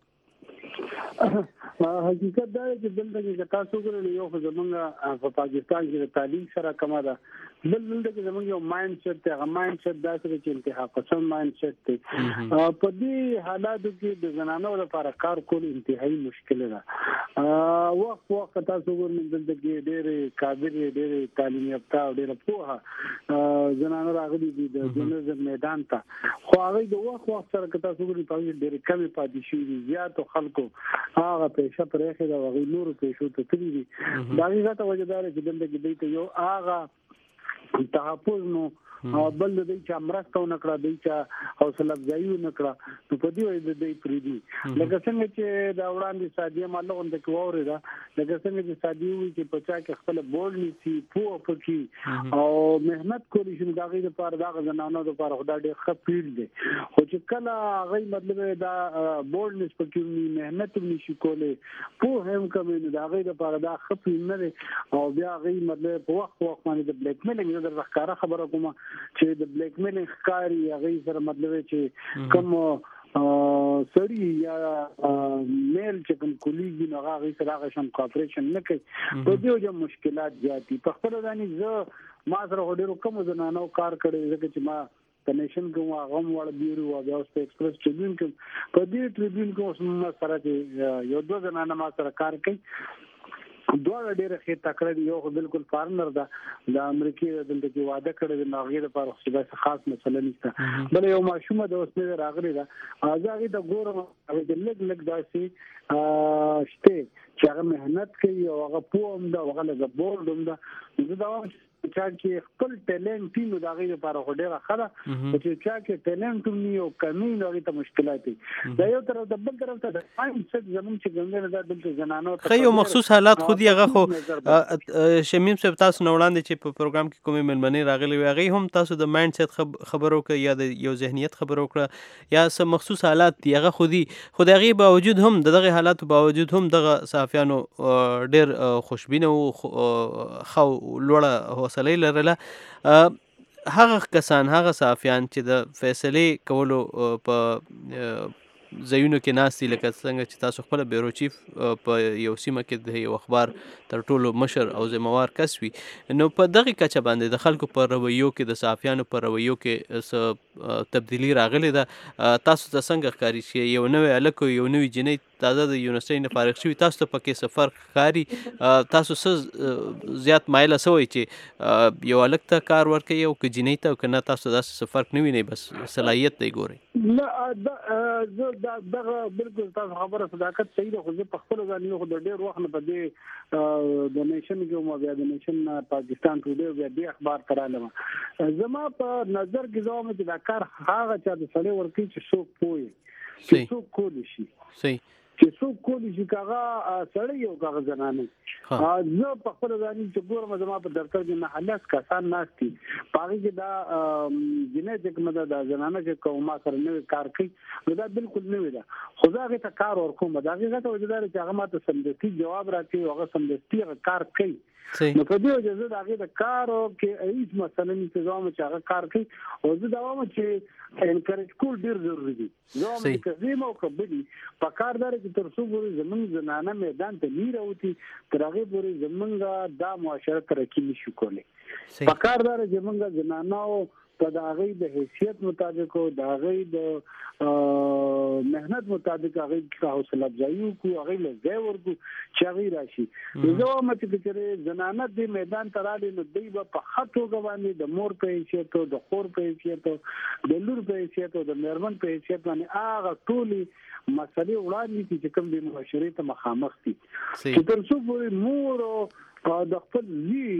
Speaker 12: حقیقت دا دی چې دلته کې تاسو ګورئ یو خو زمونږ په پاکستان کې د تعلیم سره کمه ده، بل دلته کې زمونږ یو مایند سیټ دی، هغه مایند سیټ داسې دی چې انتها پسند مایند سیټ دی. په دې حالاتو کې د زنانو لپاره کار کول انتهایی مشکل ده. وخت تاسو ګورئ دلته کې ډېرې قابلې، ډېرې تعلیم یافته او ډېره پوهه زنانه راغلي دي د جرنالیزم میدان ته، خو هغوی د وخت سره که تاسو ګورئ په هغې ډېرې کمې پاتې شوي دي. زیاتو خلکو هغه پیشه پرېښې ده او هغوی نورو پیشو ته تللي دي. د هغې غټه وجه دا ده چې دلته کې دوی ته یو هغه تحفظ نو بل د دوی چا مرسته ونه کړه، دوی چا حوصله افزایي ونه کړه، نو په دې وجه د دوی پرېږدي. لکه څنګه چې دا وړاندې سادیه ماله غونډه کې واورېده، لکه څنګه چې سادیه وایي چې په چا کې خپله بورډ نیسي، پوهه پکې او محنت کولی شي، نو د هغې دپاره د هغه زنانو دپاره خو دا ډېر ښه فیلډ دی. خو چې کله هغوی مطلب دا بورډ نیس پکې وي، محنت هم نشي کولی، پوهه هم کموي، نو د هغوی دپاره دا ښه فیلډ نه دی. او بیا هغوی مطلب په وخت باندې د بلیک میلینګ، زه درته ښکاره خبره کوم چې د بلیک میلینګ ښکاري هغوی سره مطلب چې کوم سړي یا میل چې کوم کولیږي نو هغه هغوی سره هغه شان کوآپریشن نه کوي. په دې وجه مشکلات زیات دي. په خپله ځانې زه ما سره خو ډېرو کمو زنانو کار کړی، ځکه چې ما په نیشن کې وم، هغه هم واړه بیرو او بیا اوس په ایکسپرس ټریبیون کې. په دې ټریبیون کې اوس ما سره چې یو دوه زنانه ما سره کار کوي، دواړه ډېره ښې تکړه دي. یو خو بالکل فارنر ده، د امریکې دلته کې واده کړی دی، نو هغې دپاره خو داسې خاص مسله نشته. بله یو ماشومه ده، اوس نوې راغلې ده، زه هغې ته ګورم هغې کې لږ داسې شته چې هغه محنت کوي او هغه پوه هم ده او هغه لږه بورډ هم ده. زه دا وایم چا کې خپل ټیلنټ وي نو د هغې لپاره خو ډېره ښه ده، خو چې چا کې ټیلنټ هم وي او کمي نو هغې ته مشکلات وي. دا یو طرف ته، بل طرف ته د مایند سیټ زموږ چې کوم دی دا دلته زنانو ته
Speaker 6: ښه یو مخصوص حالات خو دي. هغه خو شمیم صاحب تاسو نه وړاندې چې په پروګرام کې کومې مېلمنې راغلې وې، هغوی هم تاسو د مایند سیټ خبرو وکړه یا د یو ذهنیت خبرو وکړه یا څه مخصوص حالات دي هغه خو دي، خو د هغې باوجود هم د دغې حالاتو باوجود هم دغه صحافیانو ډېر خوشبینه وو، ښه لوړه حوصله یې لرله. هغه کسان، هغه صحافیان چې د فیصلې کولو په ځایونو کې ناست دي، لکه څنګه چې تاسو خپله بیورو چیف په یو سیمه کې د یو اخبار تر ټولو مشر او ذمهوار کس وي، نو په دغې کچه باندې د خلکو په رویو کې، د صحافیانو په رویو کې څه تبدیلي راغلې ده؟ تاسو ته څنګه ښکاري چې یو نوی هلک او یو نوی جینۍ تازه د یونیورسټۍ نه فارغ شوي، تاسو ته پکې څه فرق ښکاري؟ تاسو څه زیات مایله څه وایي چې یو هلک ته کار ورکوي او که جینۍ ته، او که نه تاسو داسې څه فرق نه وینئ، بس صلاحیت دی ګورئ؟
Speaker 12: نه، دغه بالکل تاسو خبره صداقت صحیح ده، خو زه په خپله ځان خو د ډېر وخت نه په دې د نیشن کې وم، بیا د نیشن پاکستان ټوډے بیا دې اخبار ته رالم. زما په نظر کې زه وایم چې دا کار هغه چا ته سړی ورکوي چې څوک پوه وي، چې څوک کولی شي، چې څوک کولی شي، که هغه سړی او که هغه زنانه. زه په خپله ځاني چې ګورم زما په دفتر کې 9 کسان ناست دي، په هغې کې دا جینۍ چې کومه ده، دا زنانه چې کوم ما سره نوی کار کوي، نو دا بالکل نوې ده، خو زه هغې ته کار ورکوم. د هغې غټه وجه دا ده چې هغه ما ته سمدستي جواب راکوي او هغه سمدستي هغه کار کوي. نو په دې وجه زه د هغې د کار کې هېڅ مسله نشته، زه وایم چې هغه کار کوي. او زه دا وایم چې انکریج کول ډېر ضروري دي. زه وایم چې که زه یم او که بل وي، په کار دا ده چې تر څو پورې زموږ زنانه میدان ته نه راوځي، تر هغې پورې زموږ دا معاشره ترقي نشي کولی. په کار دا ده چې موږ زنانو په د هغې د حیثیت مطابق او د هغې د مهنت مطابق هغې کې حوصله افزایي وکړو، هغې له ځای ورکړو چې هغې راشي. زه وایم چې چېرې زنانه دې میدان ته راغلې نو دوی به په ښه توګه باندې د مور په حیثیت او د خور په حیثیت او د لور په حیثیت او د مېرمن په حیثیت باندې هغه ټولې مسلې وړاندې کړي چې کوم د معاشرې ته مخامخ دي، چې تر څو پورې مور او د خپل زوی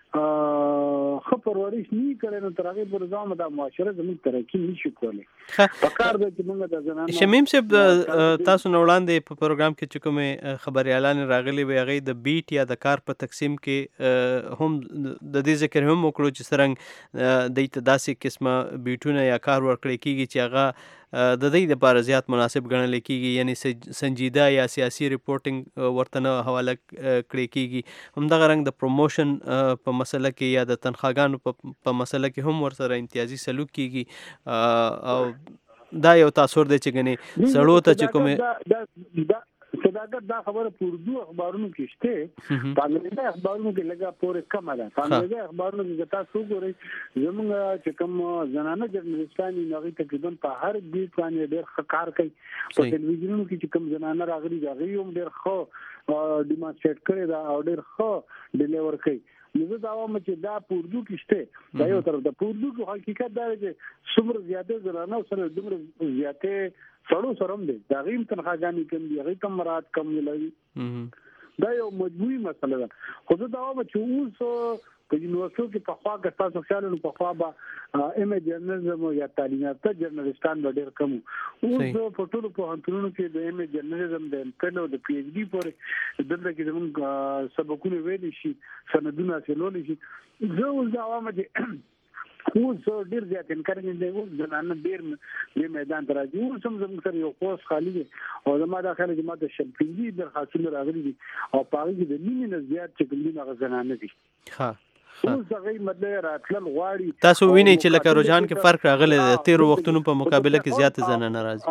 Speaker 12: ښه پرورش نه کړي نو تر هغې پورې زموږ د معاشره زموږ ترقي نشي کولی. پکار ده چې موږ د زنانو
Speaker 6: شمیم صاحب تاسو نه وړاندې په پروګرام کې چې کومې خبریالانې راغلي وې هغې د بیټ یا د کار په تقسیم کې هم د دې ذکر هم وکړو چې څرنګه دوی ته داسې قسمه بیټونه یا کار ورکړی کېږي چې هغه د دوی لپاره زیات مناسب ګڼل کېږي، یعنی سنجیده یا سیاسي ریپورټینګ ورته نه حواله کړی کېږي. همدغه رنګ د پروموشن په مسله کې یا د تنخواګانو په مسله کې هم ورسره امتیازي سلوک کېږي، او دا یو تاثر دی چې ګنې سړو ته چې کومې
Speaker 12: صداقت دا خبره په اردو اخبارونو کې شته، په انګریزي اخبارونو کې لږه پورې کمه ده. په انګریزي اخبارونو کې تاسو وګورئ زموږ چې کوم زنانه جرنالستان دي هغوی تقریبا په هر بیټ باندې ډېر ښه کار کوي. په ټلویزیونونو کې چې کوم زنانه راغلي دي هغوی هم ډېر ښه ډیمانسټریټ کړې ده او ډېر ښه ډیلیور کوي. نو زه دا وایم چې دا په اردو کې شته، دا یو طرف ده. په اردو کې حقیقت دا دی چې څومره زیاتې زنانه سره دومره زیاتې سړو سره هم دی، د هغې هم تنخواګانې کم دي، هغې کم مراعات کم لري. دا یو مجموعي مسله ده. خو زه دا وایم چې اوس په یونیورسټیو کې پخوا که تاسو خیال نو پخوا به ایم ای جرنالیزم یا تعلیم یافته جرنالستان به ډېر کم وو. اوس په ټولو پوهنتونونو کې د ایم ای جرنالیزم د ایم فل او د پی ایچ ډي پورې دلته کې زموږ سبقونه ویلی شي، سندونه حاصلولی شي. زه اوس دا وایم چې اوس ډېر زیات انکارېج دی، اوس زنانه ډېر دې میدان ته راځي. اوس هم زموږ سره یو پوسټ خالي دی او زما دا خیال چې ما ته شل پنځه درخواستونه راغلي دي او په هغې کې د نیمې نه زیات چې کوم دي هغه زنانه دي. اوس هغې مطلب راتلل غواړي.
Speaker 6: تاسو وینئ چې لکه رجحان کې فرق راغلی دی، تېرو وختونو په مقابله کې زیات زنانه راځي.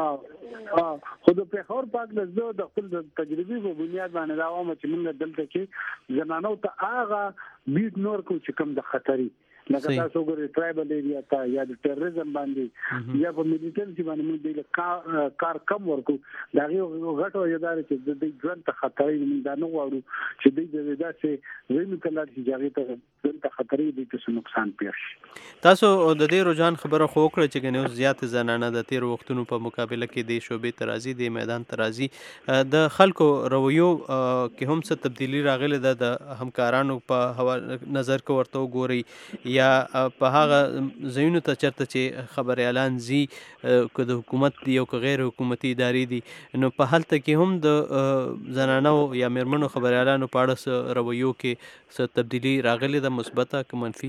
Speaker 12: خو د پېښور پاک له زه د خپل تجربې په بنیاد باندې دا وایم چې موږ دلته کې زنانو ته هغه بیټ نه ورکوو چې کوم د خطري، لکه تاسو وګورئ ټرایبل ایریا ته یا د ټیرریزم باندې یا په میلیټنسي باندې موږ دوی له کار کم ورکوو. د هغې غټه وجه دا ده چې د دوی ژوند ته خطرې موږ دا نه غواړو چې دوی د داسې ځایونو ته لاړ شي چې هغې ته ژوند ته خطرې دوی ته څه نقصان پېښ شي.
Speaker 6: تاسو د دې رجحان خبره خو وکړه چې ګنې اوس زیاتې زنانه د تېرو وختونو په مقابله کې دې شعبې ته راځي، دې میدان ته راځي. د خلکو رویو کې هم څه تبدیلي راغلې ده د همکارانو په نظر کې ورته وګورئ یا په هغه ځایونو ته چېرته چې خبریالان ځي که د حکومت دي او که غیر حکومتي ادارې دي، نو په هلته کې هم د زنانو یا مېرمنو خبریالانو په اړه څه رویو کې څه تبدیلي راغلې ده، مثبته که منفي؟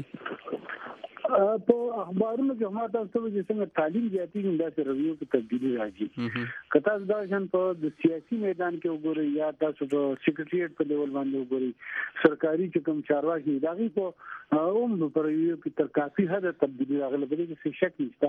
Speaker 12: په اخبارونو کې ما تاسو ته چې څنګه تعلیم زیاتېږي داسې رویو کې تبدیلي راځي. که تاسو دا شان په د سیاسي میدان کې وګورئ یا تاسو په سیکریټریټ په لیول باندې وګورئ، سرکاري چې کوم چارواکي دي هغوی په هم په رویو کې تر کافي حده تبدیلي راغله، په دې کې څه شک نشته.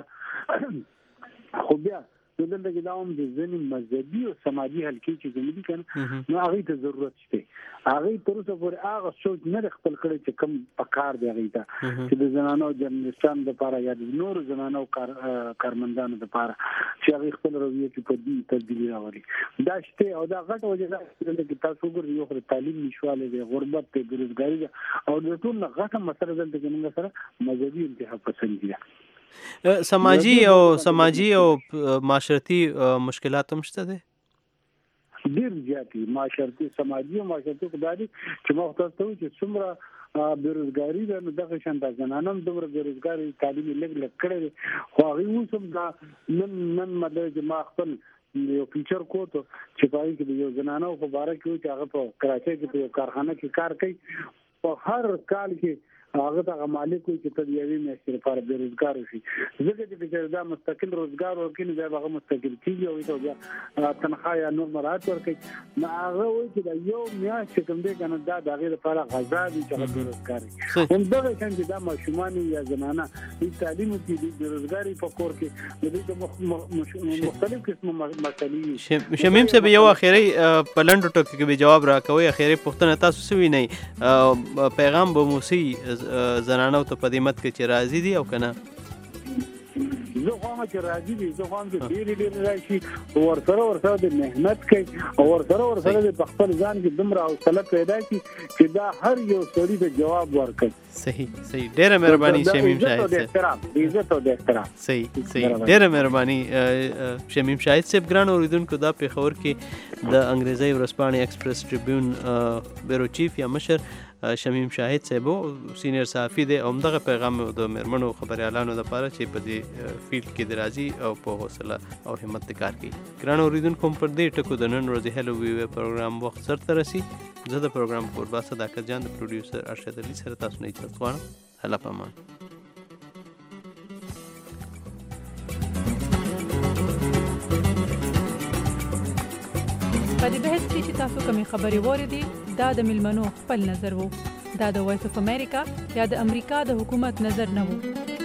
Speaker 12: خو بیا دلته کې دا هم د ځینې مذهبي او سماجي حلقې چې زموږ دي که نه، نو هغوی ته ضرورت شته. هغوی تر اوسه پورې هغه سوچ نه دی خپل کړی چې کوم پکار دی هغوی ته چې د زنانو جرنالستانو دپاره یا د نورو زنانو کارمندانو دپاره چې هغوی خپل رویه کې په دې تبدیلي راولي. دا شته او دا غټه وجه ده چې تاسو وګورئ یو خو د تعلیم نشوالی دی، غربت دی، بېروزګاري ده، او د ټول نه غټه مسله دلته کې موږ سره مذهبي انتها پسندي ده.
Speaker 6: سماجي او معاشرتي مشکلات هم شته دي؟
Speaker 12: ډېر زیات دي. سماجي او معاشرتي خو دا دي چې ما تاسو ته وایي چې څومره بېروزګاري ده، نو دغه شان د زنانه هم دومره بېروزګاري تعلیم یې لږ کړی دی. خو هغوی اوس هم دا نن مطلب چې ما خپل یو فیچر کوټ چې په هغې کې د یو زنانه په باره کې و چې هغه په کراچۍ کې په یو کارخانه کې کار کوي، په هر کال کې هغه ته مالک وي چې ته د یوې میاشتې لپاره بېروزګار شي. ځکه چې دا مستقل روزګار ورکړي نو بیا به هغه مستقل کېږي او ته بیا تنخوا یا نور مراعات ورکوي. نو هغه وایي چې دا یو میاشت چې کوم دی که نه دا د هغې لپاره غذا دي چې هغه بېروزګار وي. همدغه شان چې دا ماشومان یا زنانه دوی تعلیم وکړي، دوی بېروزګاري په کور کې، نو دوی ته مختلف قسمه مسلې وي.
Speaker 6: شمیم صاحب یو اخري په لنډو ټکو کې به جواب راکوئ. اخري پوښتنه تاسو څه وینئ پیغام به مو څه زنانو ته په دې مد کې چې راضي دي او که نه؟
Speaker 12: زه خو ما چې راځي دي زه خو هم چې ډېر راشي ورسره د مهنت کوي او ورسره د خپل ځان کې دومره حوصله پیدا کړي چې دا هر یو سړي ته جواب ورکړي.
Speaker 6: صحیح ډېره مهرباني شمیم شاهد صاحب.
Speaker 12: عزت او احترام.
Speaker 6: صحیح ډېره مهرباني شمیم شاهد صاحب. ګران اوریدونکو دا پېښور کې د انګریزي ورځپاڼې ایکسپریس ټریبیون بیرو چیف یا مشر شمیم شاهد صاحب سینیر صحافي دی او همدغه پیغام د مېرمنو خبریالانو لپاره چې په دې فیلډ کې د راځي او په حوصله او همت کار کوي. ګران اوریدونکو پر دې ټکو د نن ورځې هلو وی وی پروګرام وخت سرته رسي. زه د پروګرام کوربه صداقت جان د پروډوسر ارشد علي سره تاسو نه اجازه غواړم. الله پامان.
Speaker 13: په دې بحث کې چې تاسو کومې خبرې واورېدې دا د ملمنو خپل نظر وو. دا د وایس اف امریکا یا د امریکا د حکومت نظر نه وو.